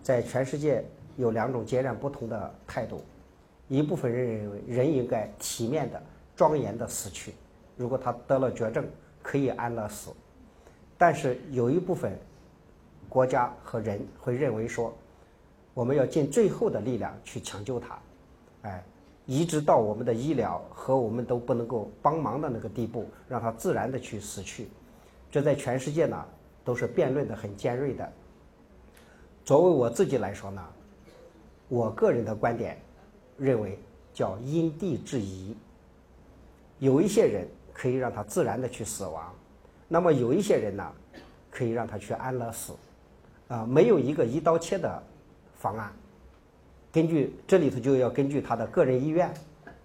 在全世界有2种截然不同的态度，一部分人认为人应该体面的、庄严的死去，如果他得了绝症，可以安乐死。但是有一部分国家和人会认为说，我们要尽最后的力量去抢救他，一直到我们的医疗和我们都不能够帮忙的那个地步，让他自然的去死去。这在全世界呢都是辩论的很尖锐的。作为我自己来说呢，我个人的观点认为叫因地制宜。有一些人可以让他自然的去死亡，那么有一些人呢可以让他去安乐死，没有一个一刀切的方案。根据这里头就要根据他的个人意愿、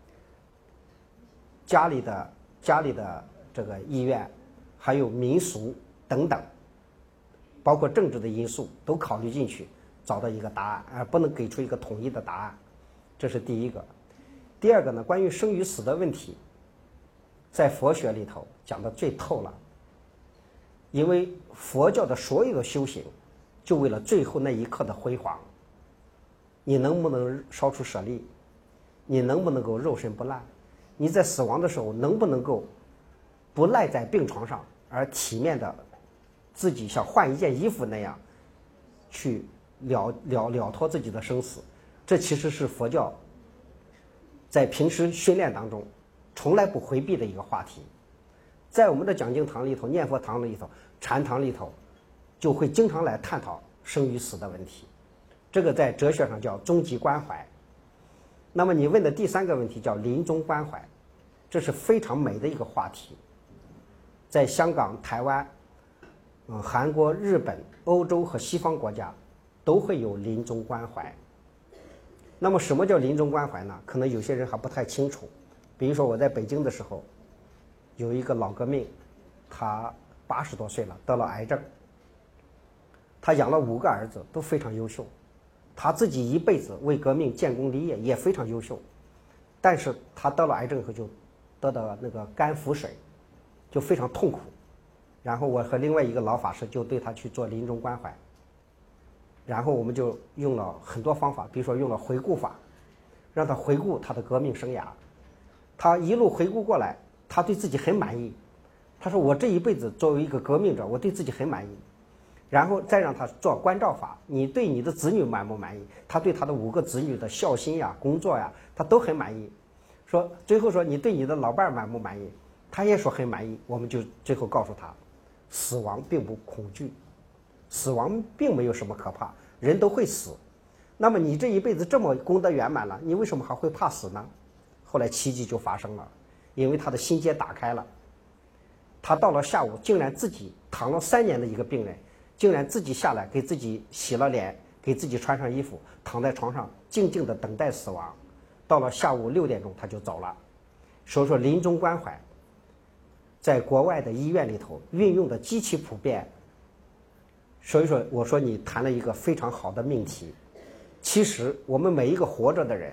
家里的这个意愿，还有民俗等等，包括政治的因素都考虑进去，找到一个答案，而不能给出一个统一的答案。这是第一个。第二个呢，关于生与死的问题，在佛学里头讲的最透了。因为佛教的所有的修行，就为了最后那一刻的辉煌。你能不能烧出舍利？你能不能够肉身不烂？你在死亡的时候能不能够不赖在病床上，而体面的自己像换一件衣服那样去了脱自己的生死？这其实是佛教在平时训练当中从来不回避的一个话题。在我们的讲经堂里头、念佛堂里头、禅堂里头，就会经常来探讨生与死的问题。这个在哲学上叫终极关怀。那么你问的第3个问题叫临终关怀，这是非常美的一个话题。在香港、台湾、韩国、日本、欧洲和西方国家都会有临终关怀。那么什么叫临终关怀呢？可能有些人还不太清楚。比如说我在北京的时候，有一个老革命，他80多岁了，得了癌症，他养了5个儿子，都非常优秀。他自己一辈子为革命建功立业，也非常优秀，但是他得了癌症后就得到那个肝腹水，就非常痛苦。然后我和另外一个老法师就对他去做临终关怀，然后我们就用了很多方法，比如说用了回顾法，让他回顾他的革命生涯。他一路回顾过来，他对自己很满意。他说我这一辈子作为一个革命者，我对自己很满意。然后再让他做关照法，你对你的子女满不满意？他对他的5个子女的孝心呀、工作呀，他都很满意。最后说你对你的老伴满不满意？他也说很满意。我们就最后告诉他，死亡并不恐惧，死亡并没有什么可怕，人都会死。那么你这一辈子这么功德圆满了，你为什么还会怕死呢？后来奇迹就发生了，因为他的心结打开了。他到了下午，竟然自己躺了3年的一个病人，竟然自己下来给自己洗了脸，给自己穿上衣服，躺在床上静静的等待死亡。到了下午6点钟他就走了。所以说临终关怀在国外的医院里头运用的极其普遍。所以说我说你谈了一个非常好的命题。其实我们每一个活着的人，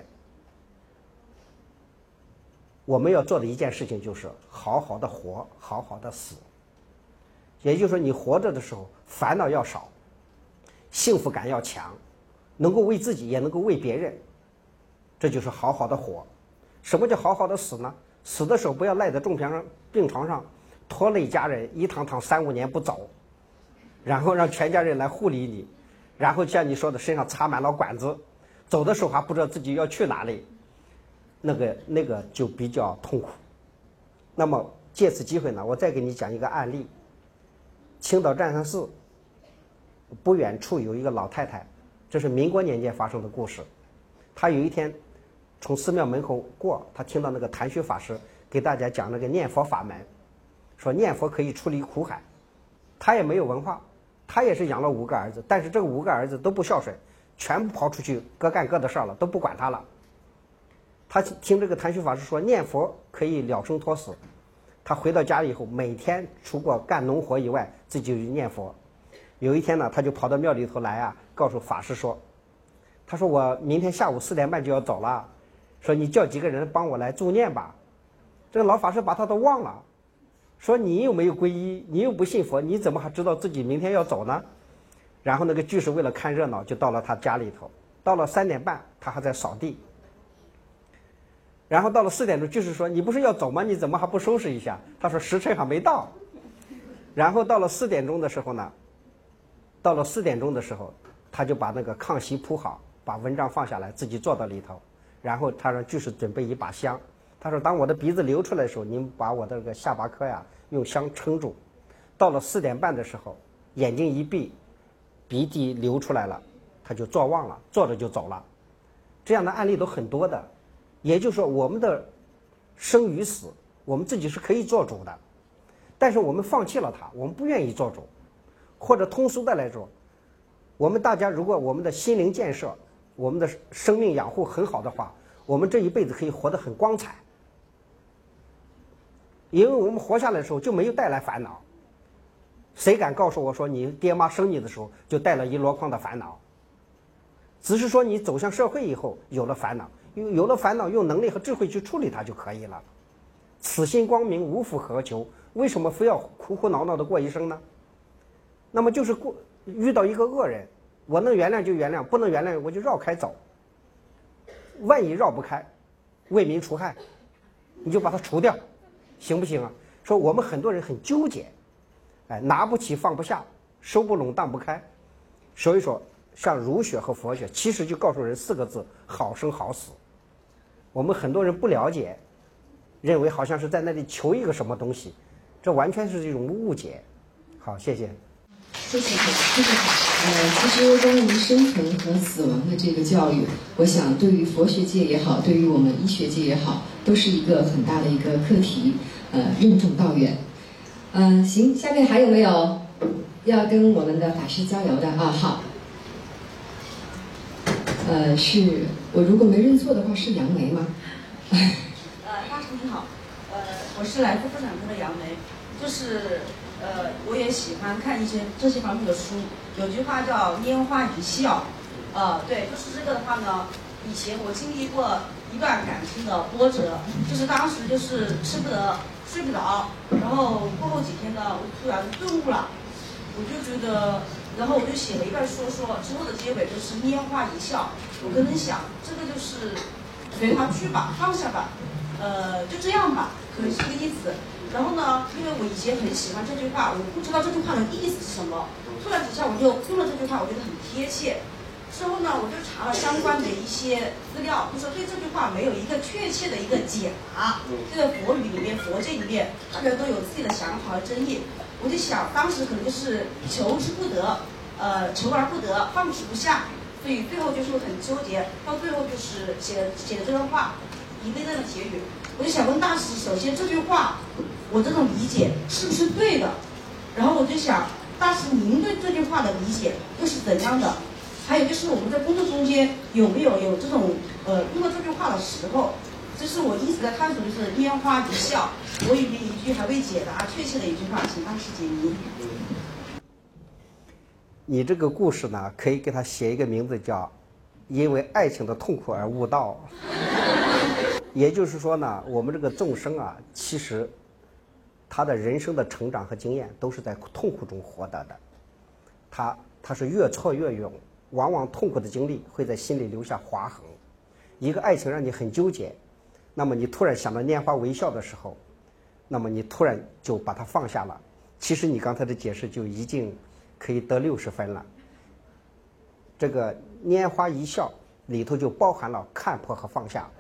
我们要做的一件事情就是好好的活，好好的死。也就是说你活着的时候烦恼要少，幸福感要强，能够为自己也能够为别人，这就是好好的活。什么叫好好的死呢？死的时候不要赖在病床上拖累家人，一躺3、5年不走，然后让全家人来护理你，然后像你说的身上插满了管子，走的时候还不知道自己要去哪里，那个就比较痛苦。那么借此机会呢，我再给你讲一个案例。青岛战山寺不远处有一个老太太，这是民国年间发生的故事。她有一天从寺庙门口过，她听到那个谭旭法师给大家讲那个念佛法门，说念佛可以出离苦海。她也没有文化，她也是养了5个儿子，但是这5个儿子都不孝顺，全部跑出去各干各的事了，都不管他了。她听这个谭旭法师说念佛可以了生脱死，他回到家里以后，每天除过干农活以外，自己就念佛。有一天呢，他就跑到庙里头来告诉法师说，他说我明天下午4点半就要走了，说你叫几个人帮我来助念吧。这个老法师把他都忘了，说你又没有皈依，你又不信佛，你怎么还知道自己明天要走呢？ 然后那个居士为了看热闹，就到了他家里头。到了3点半，他还在扫地。然后到了4点钟，居士说：“你不是要走吗？你怎么还不收拾一下？”他说：“时辰还没到。”然后到了4点钟的时候呢，他就把那个炕席铺好，把蚊帐放下来，自己坐到里头。然后他让居士准备一把香。他说：“当我的鼻子流出来的时候，您把我的这个下巴颏呀用香撑住。”到了4点半的时候，眼睛一闭，鼻涕流出来了，他就坐忘了，坐着就走了。这样的案例都很多的。也就是说，我们的生与死，我们自己是可以做主的，但是我们放弃了它，我们不愿意做主。或者通俗的来说，我们大家如果我们的心灵建设，我们的生命养护很好的话，我们这一辈子可以活得很光彩。因为我们活下来的时候就没有带来烦恼。谁敢告诉我说你爹妈生你的时候就带了一箩筐的烦恼？只是说你走向社会以后有了烦恼，有了烦恼用能力和智慧去处理它就可以了。此心光明，无复何求？为什么非要苦苦恼恼的过一生呢？那么就是遇到一个恶人，我能原谅就原谅，不能原谅我就绕开走。万一绕不开，为民除害，你就把它除掉，行不行啊？说我们很多人很纠结，拿不起放不下，收不拢荡不开。所以说像儒学和佛学其实就告诉人4个字：好生好死。我们很多人不了解，认为好像是在那里求一个什么东西，这完全是一种误解。好，谢谢。 谢谢。其实关于生存和死亡的这个教育，我想对于佛学界也好，对于我们医学界也好，都是一个很大的一个课题，任重道远。行，下面还有没有要跟我们的法师交流的啊？好，是我如果没认错的话是杨梅吗？ 大师你好，我是来自妇产科的杨梅，就是我也喜欢看一些这些方面的书，有句话叫拈花一笑，对，就是这个的话呢，以前我经历过一段感情的波折，就是当时就是吃不得睡不着，然后过后几天呢，我突然顿悟了，我就觉得，然后我就写了一段说之后的结尾就是拈花一笑，我可能想这个就是随他去吧，放下吧，就这样吧，可能是这个意思。然后呢，因为我以前很喜欢这句话，我不知道这句话的意思是什么，突然之下我就用了这句话，我觉得很贴切。之后呢，我就查了相关的一些资料，就说对这句话没有一个确切的一个解答。这个佛语里面、佛界里面，大家都有自己的想法和争议。我就想，当时可能就是求之不得，求而不得，放之不下，所以最后就是很纠结，到最后就是写了这段话，一个这样的结语。我就想问大师，首先这句话，我这种理解是不是对的？然后我就想，大师您对这句话的理解又是怎样的？还有就是我们在工作中间有没有这种用到这句话的时候？这是我一直在探索，就是拈花一笑。我里面一句还未解答确切的一句话，请大师解谜。 你这个故事呢，可以给他写一个名字叫“因为爱情的痛苦而悟道”。也就是说呢，我们这个众生啊，其实他的人生的成长和经验都是在痛苦中获得的。他是越挫越勇，往往痛苦的经历会在心里留下划痕。一个爱情让你很纠结，那么你突然想到拈花微笑的时候，那么你突然就把它放下了。其实你刚才的解释就已经可以得60分了。这个拈花一笑里头就包含了看破和放下。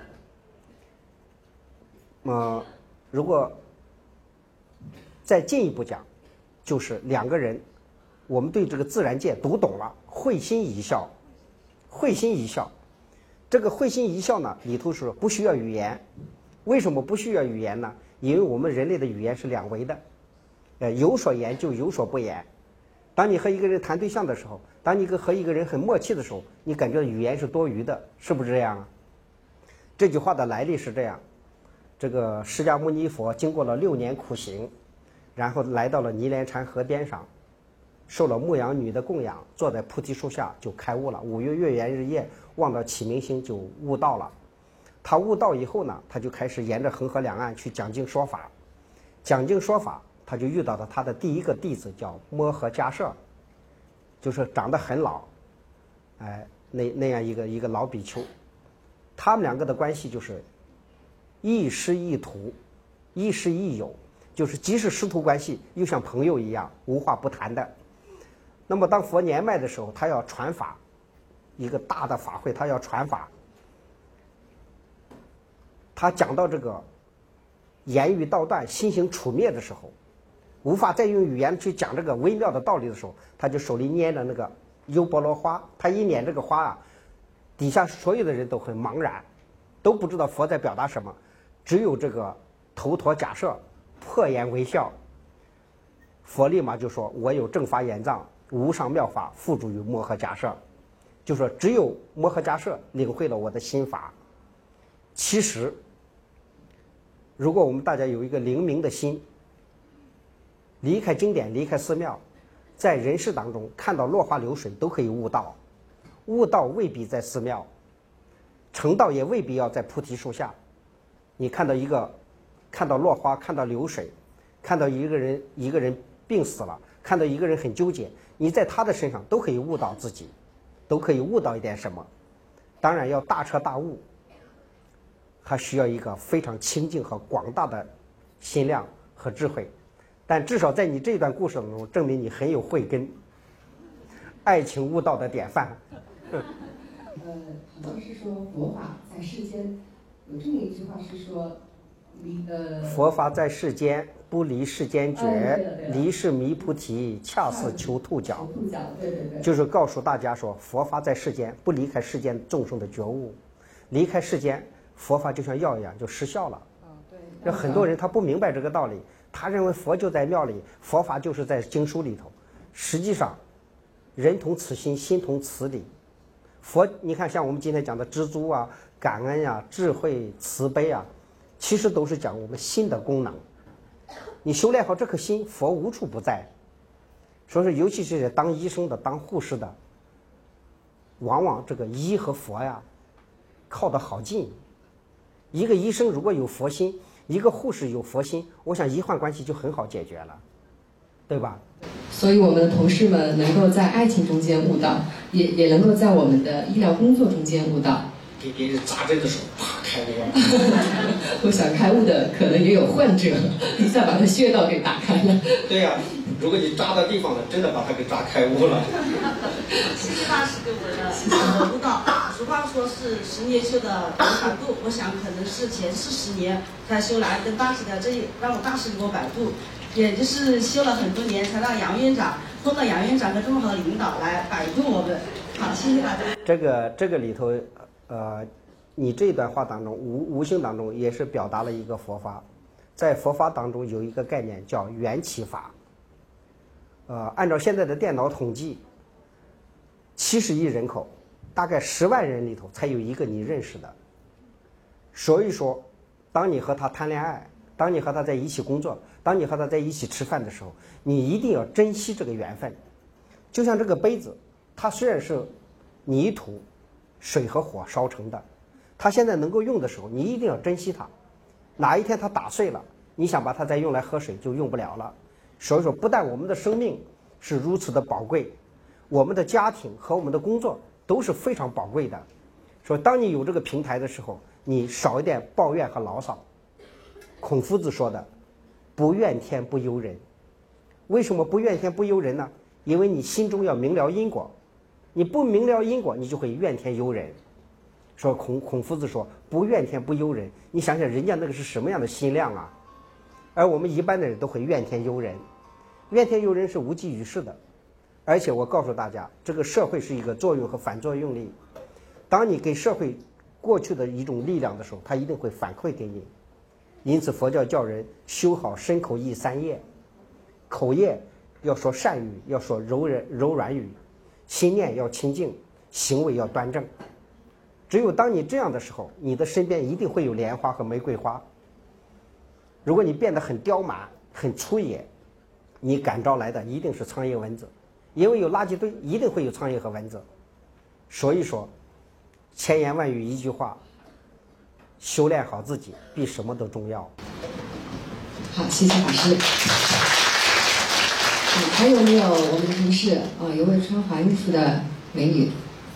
如果再进一步讲，就是两个人，我们对这个自然界读懂了，会心一笑，会心一笑。这个会心一笑呢，里头是不需要语言。为什么不需要语言呢？因为我们人类的语言是两维的，有所言就有所不言。当你和一个人谈对象的时候，当你和一个人很默契的时候，你感觉语言是多余的，是不是这样啊？这句话的来历是这样。这个释迦牟尼佛经过了6年苦行，然后来到了尼连禅河边上，受了牧羊女的供养，坐在菩提树下就开悟了。5月月圆日夜，望到启明星，就悟道了。他悟道以后呢，他就开始沿着恒河两岸去讲经说法。讲经说法，他就遇到了他的第一个弟子，叫摩诃迦摄。 就是长得很老，哎，那样一个老比丘，他们两个的关系就是亦师亦徒，亦师亦友，就是即使师徒关系，又像朋友一样无话不谈的。那么当佛年迈的时候，他要传法，一个大的法会，他要传法。他讲到这个言语道断、心行处灭的时候，无法再用语言去讲这个微妙的道理的时候，他就手里拈着那个优波罗花，他一拈这个花啊，底下所有的人都很茫然，都不知道佛在表达什么，只有这个头陀假设破颜微笑。佛立马就说：“我有正法眼藏，无上妙法付诸于摩诃迦摄。”就说只有摩诃迦摄领会了我的心法。其实，如果我们大家有一个灵明的心，离开经典，离开寺庙，在人世当中看到落花流水都可以悟道，悟道未必在寺庙，成道也未必要在菩提树下。你看到落花，看到流水，看到一个人病死了，看到一个人很纠结，你在他的身上都可以悟到自己，都可以悟到一点什么。当然要大彻大悟，还需要一个非常清净和广大的心量和智慧。但至少在你这段故事当中，证明你很有慧根，爱情悟道的典范。 好像是说佛法在世间，有这么一句话是说， 佛法在世间，不离世间觉， 对了离世迷菩提，恰似求兔角。 兔角，对。 就是告诉大家说，佛法在世间，不离开世间众生的觉悟，离开世间，佛法就像药一样就失效了。 对。 这很多人他不明白这个道理，他认为佛就在庙里，佛法就是在经书里头。实际上，人同此心，心同此理。佛，你看像我们今天讲的知足啊、感恩呀、智慧、慈悲啊，其实都是讲我们心的功能。你修炼好这颗心，佛无处不在。所以说，尤其是当医生的、当护士的，往往这个医和佛呀，靠得好近。一个医生如果有佛心，一个护士有佛心，我想医患关系就很好解决了，对吧？ 所以我们的同事们能够在爱情中间悟道，也能够在我们的医疗工作中间悟道。 给别人扎针的时候，啪开悟了。 我想开悟的可能也有患者，一下把他穴道给打开了。 对呀、如果你扎到地方了，真的把他给扎开悟了。 谢谢大师给我的悟道。俗话说是10年修的有感度，我想可能是前40年才修来跟大师的，这让我大师给我摆渡，也就是修了很多年才让杨院长，通过杨院长和这么好的领导来摆渡我们。好，谢谢大家。 这个里头，你这段话当中无形当中也是表达了一个佛法，在佛法当中有一个概念叫缘起法。按照现在的电脑统计，70亿人口，大概10万人里头才有一个你认识的。所以说，当你和他谈恋爱，当你和他在一起工作，当你和他在一起吃饭的时候，你一定要珍惜这个缘分。就像这个杯子，它虽然是泥土、水和火烧成的，它现在能够用的时候，你一定要珍惜它。哪一天它打碎了，你想把它再用来喝水就用不了了。所以说，不但我们的生命是如此的宝贵，我们的家庭和我们的工作都是非常宝贵的。说当你有这个平台的时候，你少一点抱怨和牢骚。孔夫子说的，不怨天不尤人。为什么不怨天不尤人呢？因为你心中要明了因果，你不明了因果，你就会怨天尤人。说孔夫子说不怨天不尤人，你想想人家那个是什么样的心量啊？而我们一般的人都会怨天尤人，怨天尤人是无济于事的。而且我告诉大家，这个社会是一个作用和反作用力。当你给社会过去的一种力量的时候，它一定会反馈给你。因此佛教叫人修好身口意3业，口业要说善语，要说柔软语，心念要清净，行为要端正。只有当你这样的时候，你的身边一定会有莲花和玫瑰花。如果你变得很刁蛮、很粗野，你感召来的一定是苍蝇蚊子，因为有垃圾堆，一定会有苍蝇和蚊子。所以说，千言万语一句话，修炼好自己比什么都重要。 好，谢谢法师。 还有没有我们的同事有位穿华衣服的美女？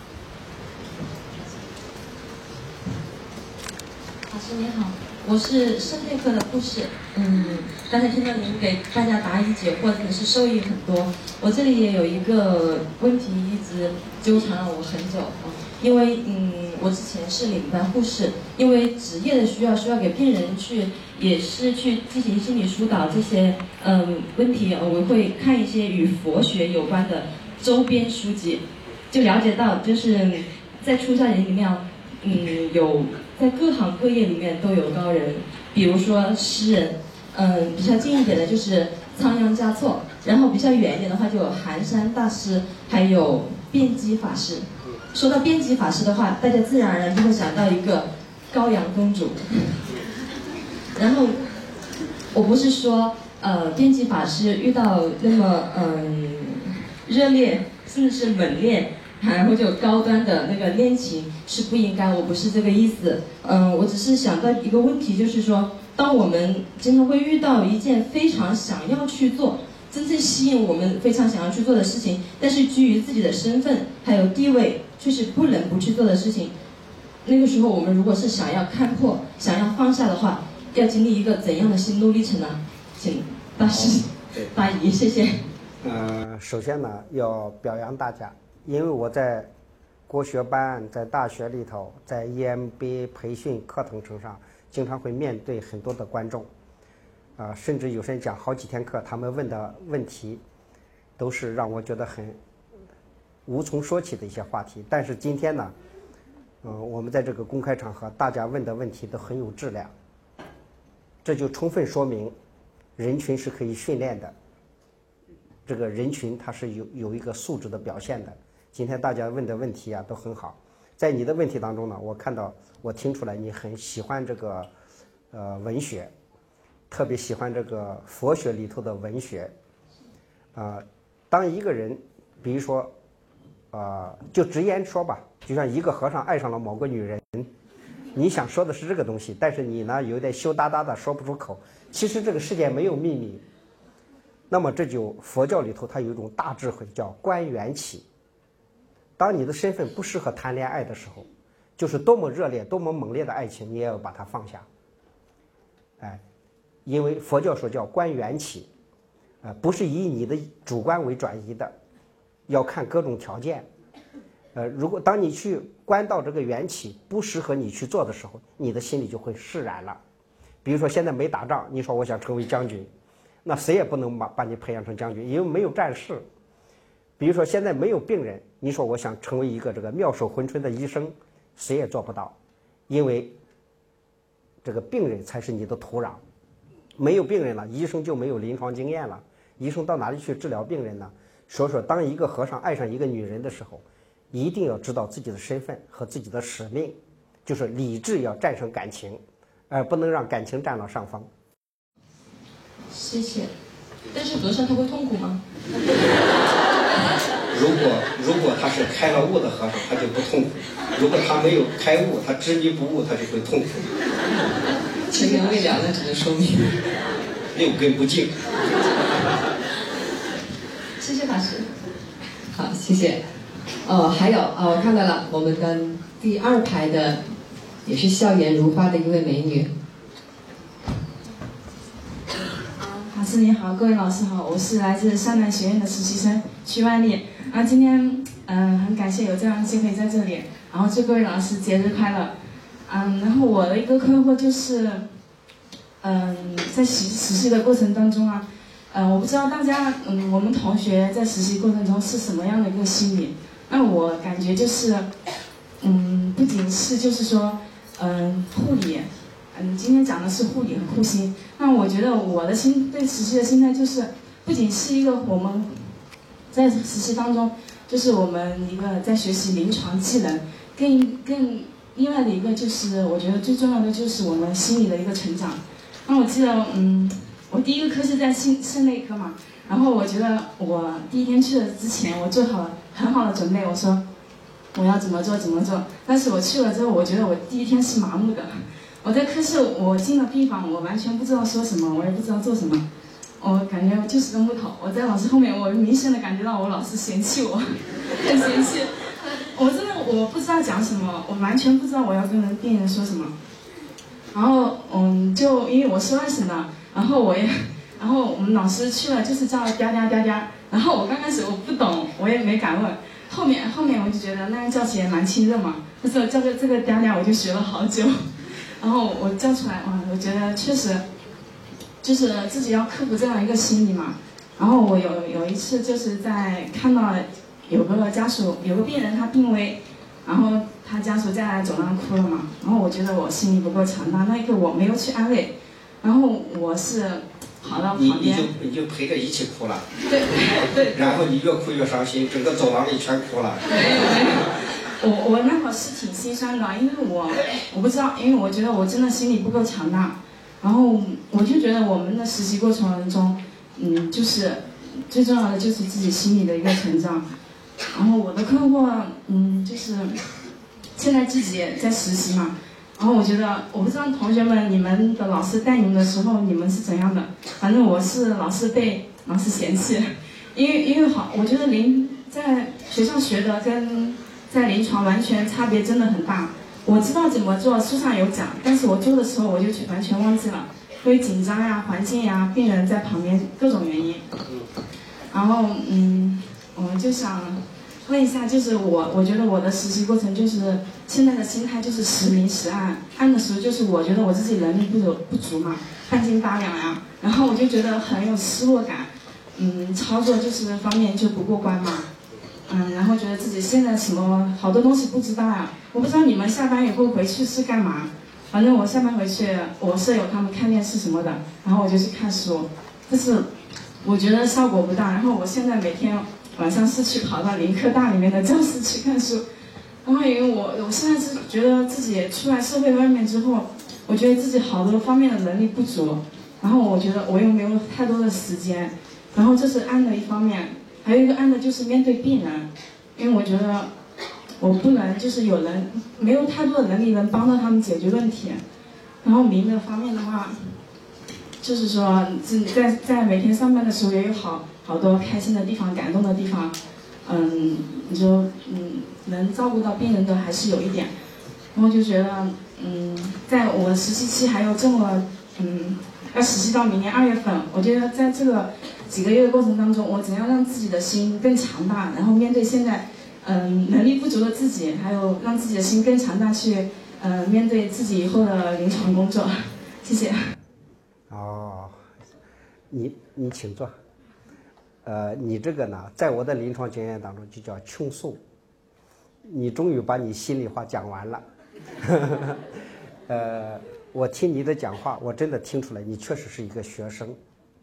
老师您好，我是生配科的护士。刚才听到您给大家答疑解惑，真的是受益很多。我这里也有一个问题一直纠缠了我很久因为我之前是领班护士，因为职业的需要给病人也是去进行心理疏导这些问题，我会看一些与佛学有关的周边书籍，就了解到就是在出家人里面有在各行各业里面都有高人，比如说诗人，比较近一点的就是仓央嘉措，然后比较远一点的话就有寒山大师，还有辩机法师。说到辩机法师的话，大家自然而然就会想到一个高阳公主。然后我不是说辩机法师遇到那么热烈甚至是冷恋然后就高端的那个恋情是不应该，我不是这个意思。我只是想到一个问题，就是说当我们经常会遇到一件非常想要去做，真正吸引我们非常想要去做的事情，但是基于自己的身份还有地位却是不能不去做的事情，那个时候我们如果是想要看破想要放下的话，要经历一个怎样的心路历程呢？请大师答疑，谢谢。 首先呢要表扬大家，因为我在国学班在大学里头在 EMBA 培训课程上经常会面对很多的观众甚至有些人讲好几天课，他们问的问题都是让我觉得很无从说起的一些话题。但是今天呢我们在这个公开场合大家问的问题都很有质量，这就充分说明人群是可以训练的，这个人群它是有一个素质的表现的。今天大家问的问题都很好，在你的问题当中呢，我听出来你很喜欢这个文学，特别喜欢这个佛学里头的文学当一个人比如说就直言说吧，就像一个和尚爱上了某个女人，你想说的是这个东西，但是你呢有点羞答答的说不出口。其实这个世界没有秘密，那么这就佛教里头它有一种大智慧叫观缘起。当你的身份不适合谈恋爱的时候，就是多么热烈多么猛烈的爱情你也要把它放下因为佛教说叫观缘起不是以你的主观为转移的，要看各种条件如果当你去观到这个缘起不适合你去做的时候，你的心里就会释然了。比如说现在没打仗，你说我想成为将军，那谁也不能把你培养成将军，因为没有战士。比如说现在没有病人，你说我想成为一个这个妙手回春的医生，谁也做不到，因为这个病人才是你的土壤。没有病人了，医生就没有临床经验了，医生到哪里去治疗病人呢？所以说当一个和尚爱上一个女人的时候，一定要知道自己的身份和自己的使命，就是理智要战胜感情，不能让感情占了上风。 谢谢。但是和尚他会痛苦吗？ 如果他是开了悟的和尚，他就不痛苦；如果他没有开悟，他执迷不悟，他就会痛苦。 成缘未了，那只能说明六根不净。 谢谢法师。 好，谢谢。还有我看到了我们的第2排的，也是笑颜如花的一位美女。 法师你好，各位老师好，我是来自山南学院的实习生曲万丽。今天很感谢有这样的机会在这里，然后祝各位老师节日快乐。然后我的一个困惑就是，在实习的过程当中我不知道大家我们同学在实习过程中是什么样的一个心理。那我感觉就是不仅是就是说护理，今天讲的是护理和护心。那我觉得我的对实习的心态就是，不仅是一个我们在实习当中，就是我们一个在学习临床技能，更另外的一个就是我觉得最重要的就是我们心理的一个成长。那我记得我第一个科是在肾内科嘛，然后我觉得我第一天去的之前，我做好了很好的准备，我说我要怎么做，但是我去了之后，我觉得我第一天是麻木的。我在科室，我进了病房，我完全不知道说什么，我也不知道做什么。 我感觉就是个木头。我在老师后面，我明显的感觉到我老师嫌弃我，很嫌弃。我真的我不知道讲什么，我完全不知道我要跟病人说什么。然后就因为我是外省的，然后我们老师去了就是叫嗲嗲嗲嗲，然后我刚开始我不懂，我也没敢问。后面我就觉得那样叫起来蛮亲热嘛，但是我叫这个嗲嗲我就学了好久，然后我叫出来，我觉得确实就是自己要克服这样一个心理嘛。然后我有一次就是在看到有个病人他病危，然后他家属在走廊哭了嘛，然后我觉得我心里不够强大，那一刻我没有去安慰，然后我是跑到旁边， 你就陪着一起哭了， 对， 然后你越哭越伤心，整个走廊里全哭了。 没有，我那会儿是挺心酸的，因为我不知道，因为我觉得我真的心理不够强大，然后我就觉得我们的实习过程中，就是最重要的就是自己心理的一个成长。然后我的困惑，就是现在自己也在实习嘛，然后我觉得，我不知道同学们你们的老师带你们的时候你们是怎样的，反正我是老是被老师嫌弃，因为我觉得在学校学的跟在临床完全差别真的很大。我知道怎么做，书上有讲，但是我做的时候我就完全忘记了，会紧张呀、环境呀、病人在旁边各种原因。然后我就想问一下，就是我觉得我的实习过程就是现在的心态就是时明时暗，暗的时候就是我觉得我自己能力不足嘛，半斤八两呀，然后我就觉得很有失落感，操作就是方面就不过关嘛，然后觉得自己现在什么好多东西不知道呀，我不知道你们下班以后回去是干嘛，反正我下班回去，我舍友他们看电视什么的，然后我就去看书，但是我觉得效果不大，然后我现在每天晚上是去跑到林科大里面的教室去看书，然后因为我现在是觉得自己出来社会外面之后，我觉得自己好多方面的能力不足，然后我觉得我又没有太多的时间，然后这是暗的一方面，还有一个暗的就是面对病人，因为我觉得我不能就是没有太多的能力能帮到他们解决问题，然后明的方面的话，就是说在每天上班的时候也有好多开心的地方、感动的地方，你说能照顾到病人的还是有一点，然后就觉得在我实习期还有这么要实习到明年2月份，我觉得在这个几个月的过程当中，我怎样让自己的心更强大，然后面对现在能力不足的自己，还有让自己的心更强大去面对自己以后的临床工作。谢谢。 哦，你请坐。你这个呢，在我的临床经验当中就叫倾诉，你终于把你心里话讲完了。我听你的讲话，我真的听出来你确实是一个学生。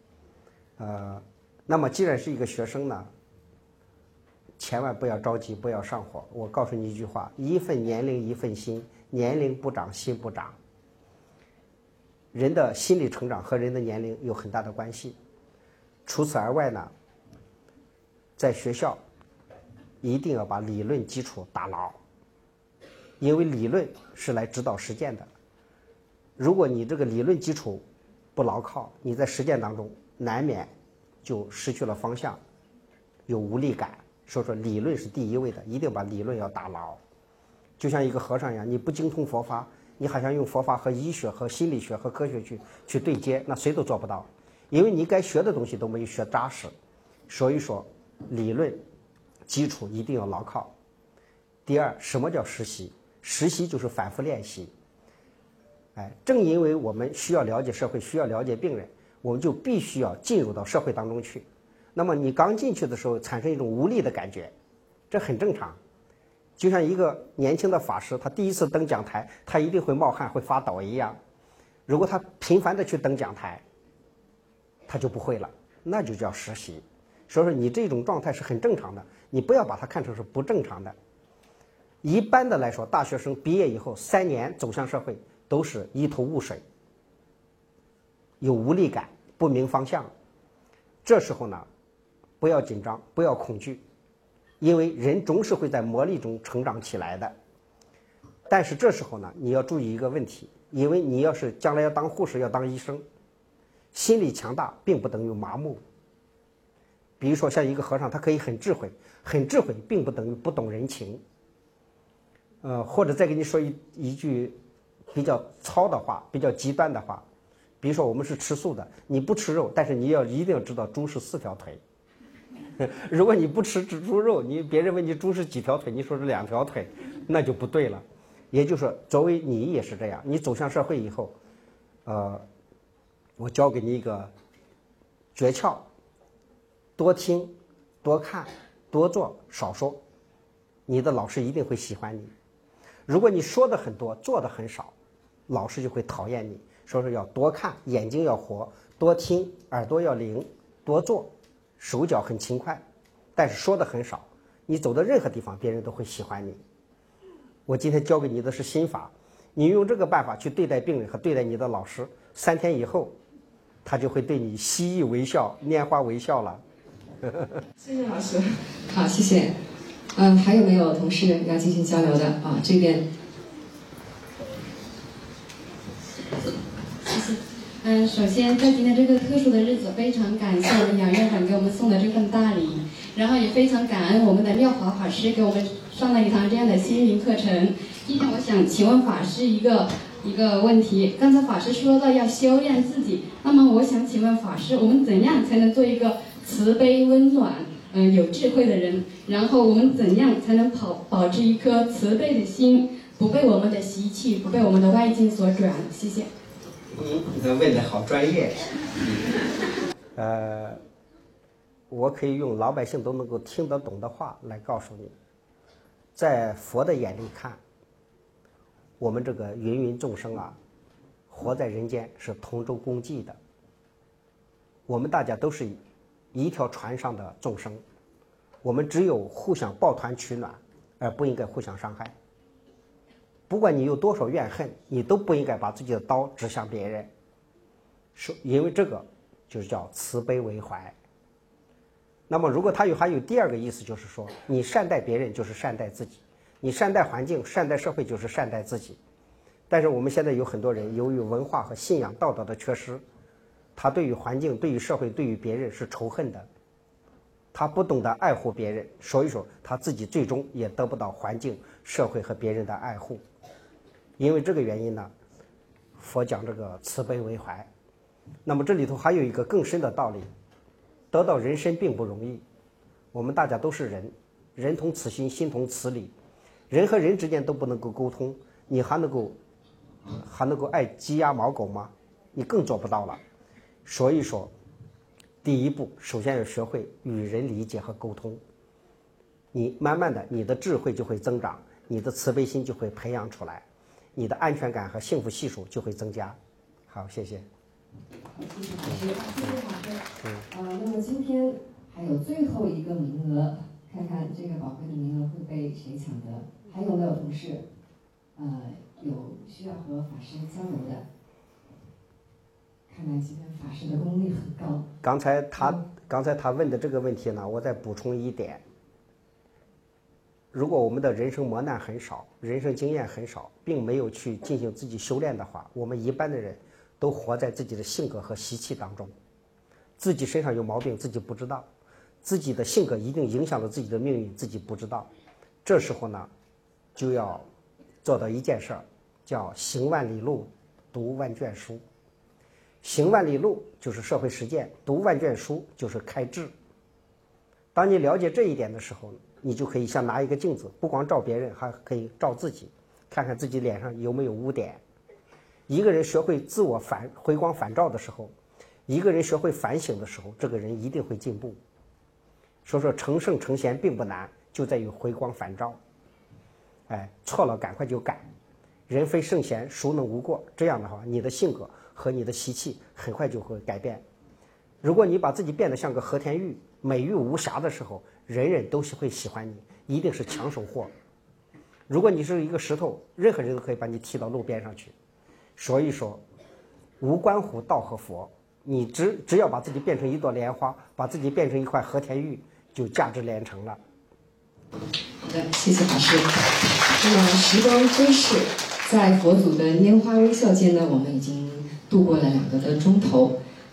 那么既然是一个学生呢，千万不要着急，不要上火。我告诉你一句话：一份年龄一份心，年龄不长心不长。人的心理成长和人的年龄有很大的关系。除此而外呢，在学校一定要把理论基础打牢，因为理论是来指导实践的。如果你这个理论基础不牢靠，你在实践当中难免就失去了方向，有无力感。所以说理论是第一位的，一定把理论要打牢。就像一个和尚一样，你不精通佛法，你好像用佛法和医学和心理学和科学去对接，那谁都做不到，因为你该学的东西都没有学扎实。所以说理论基础一定要牢靠。第二，什么叫实习？实习就是反复练习。正因为我们需要了解社会，需要了解病人，我们就必须要进入到社会当中去。那么你刚进去的时候产生一种无力的感觉，这很正常。就像一个年轻的法师，他第一次登讲台，他一定会冒汗，会发抖一样。如果他频繁的去登讲台，他就不会了，那就叫实习。所以说你这种状态是很正常的，你不要把它看成是不正常的。一般的来说，大学生毕业以后3年走向社会都是一头雾水，有无力感，不明方向。这时候呢，不要紧张，不要恐惧，因为人终是会在磨砺中成长起来的。但是这时候呢，你要注意一个问题，因为你要是将来要当护士，要当医生， 心理强大并不等于麻木。比如说像一个和尚，他可以很智慧，很智慧并不等于不懂人情。或者再给你说一句比较糙的话，比较极端的话，比如说我们是吃素的，你不吃肉，但是你一定要知道猪是4条腿。如果你不吃猪肉，别人问你猪是几条腿，你说是2条腿，那就不对了。也就是说，作为你也是这样，你走向社会以后，我教给你一个诀窍：多听、多看、多做、少说，你的老师一定会喜欢你。如果你说的很多，做的很少，老师就会讨厌你。说是要多看，眼睛要活；多听，耳朵要灵；多做，手脚很勤快。但是说的很少，你走到任何地方，别人都会喜欢你。我今天教给你的是心法，你用这个办法去对待病人和对待你的老师，3天以后，他就会对你习以为笑、拈花微笑了。 谢谢老师。好，谢谢。还有没有同事要进行交流的啊？这边。 谢谢。首先在今天这个特殊的日子，非常感谢我们杨院长给我们送的这份大礼，然后也非常感恩我们的妙华法师给我们上了一堂这样的心灵课程。今天我想请问法师一个问题，刚才法师说到要修炼自己，那么我想请问法师，我们怎样才能做一个慈悲温暖？有智慧的人，然后我们怎样才能保持一颗慈悲的心，不被我们的习气，不被我们的外境所转？谢谢。 你问的好专业。我可以用老百姓都能够听得懂的话来告诉你，在佛的眼里看，我们这个芸芸众生啊，活在人间是同舟共济的。我们大家都是一条船上的众生，我们只有互相抱团取暖，而不应该互相伤害。不管你有多少怨恨，你都不应该把自己的刀指向别人，因为这个就是叫慈悲为怀。那么如果它还有第二个意思，就是说你善待别人就是善待自己，你善待环境、善待社会就是善待自己。但是我们现在有很多人由于文化和信仰道德的缺失，他对于环境、对于社会、对于别人是仇恨的，他不懂得爱护别人，所以说他自己最终也得不到环境、社会和别人的爱护。因为这个原因呢，佛讲这个慈悲为怀。那么这里头还有一个更深的道理，得到人身并不容易，我们大家都是人，人同此心，心同此理，人和人之间都不能够沟通，你还能够爱鸡鸭猫狗吗？你更做不到了。所以说第一步首先要学会与人理解和沟通，你慢慢的你的智慧就会增长，你的慈悲心就会培养出来，你的安全感和幸福系数就会增加。好，谢谢。 好，谢谢老师。谢谢老师。那么今天还有最后一个名额，看看这个宝贵的名额会被谁抢得？还有没有同事有需要和法师交流的？看来今天法师的功力很高。 刚才他问的这个问题呢，我再补充一点。如果我们的人生磨难很少，人生经验很少，并没有去进行自己修炼的话，我们一般的人都活在自己的性格和习气当中，自己身上有毛病自己不知道，自己的性格一定影响了自己的命运自己不知道。这时候呢，就要做到一件事儿，叫行万里路，读万卷书。行万里路就是社会实践，读万卷书就是开智。当你了解这一点的时候，你就可以像拿一个镜子，不光照别人，还可以照自己，看看自己脸上有没有污点。一个人学会自我回光返照的时候，一个人学会反省的时候，这个人一定会进步。所以说成圣成贤并不难，就在于回光返照。错了赶快就改，人非圣贤孰能无过？这样的话，你的性格和你的习气很快就会改变。如果你把自己变得像个和田玉，美玉无瑕的时候，人人都会喜欢你，一定是抢手货。如果你是一个石头，任何人都可以把你踢到路边上去。所以说无关乎道和佛，你只要把自己变成一朵莲花，把自己变成一块和田玉，就价值连城了。 好的，谢谢法师。那么时光飞逝，在佛祖的拈花微笑间呢，我们已经度过了2个多钟头。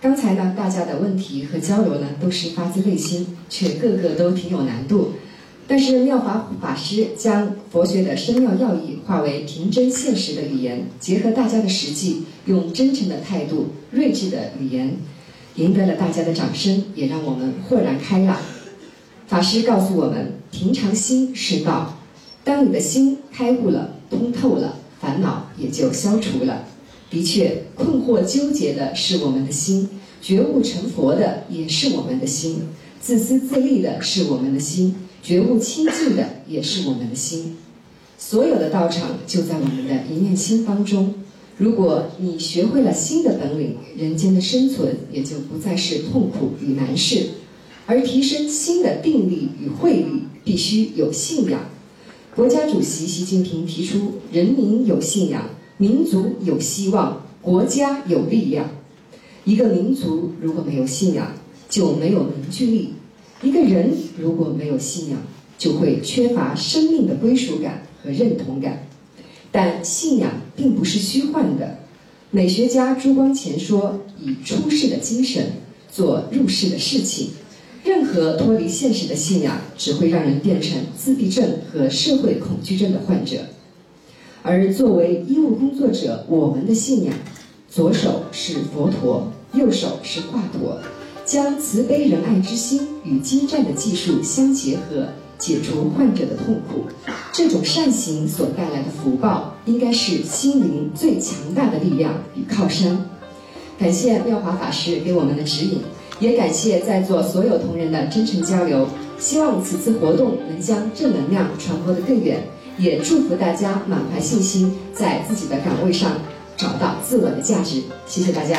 刚才呢，大家的问题和交流呢，都是发自内心，却个个都挺有难度。但是妙法法师将佛学的深妙要义化为平真现实的语言，结合大家的实际，用真诚的态度、睿智的语言，赢得了大家的掌声，也让我们豁然开朗。法师告诉我们，平常心是道。当你的心开悟了、通透了，烦恼也就消除了。的确，困惑纠结的是我们的心，觉悟成佛的也是我们的心，自私自利的是我们的心，觉悟清净的也是我们的心。所有的道场就在我们的一念心当中。如果你学会了心的本领，人间的生存也就不再是痛苦与难事。而提升心的定力与慧力，必须有信仰。国家主席习近平提出，人民有信仰，民族有希望，国家有力量。一个民族如果没有信仰，就没有凝聚力；一个人如果没有信仰，就会缺乏生命的归属感和认同感。但信仰并不是虚幻的。美学家朱光潜说，以出世的精神做入世的事情。任何脱离现实的信仰，只会让人变成自闭症和社会恐惧症的患者。而作为医务工作者，我们的信仰，左手是佛陀，右手是华佗，将慈悲仁爱之心与精湛的技术相结合，解除患者的痛苦。这种善行所带来的福报，应该是心灵最强大的力量与靠山。感谢妙华法师给我们的指引，也感谢在座所有同仁的真诚交流。希望此次活动能将正能量传播得更远，也祝福大家满怀信心，在自己的岗位上找到自我的价值。谢谢大家。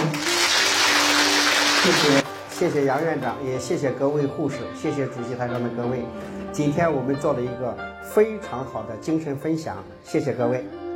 谢谢杨院长，也谢谢各位护士，谢谢主席台上的各位。今天我们做了一个非常好的精神分享，谢谢各位。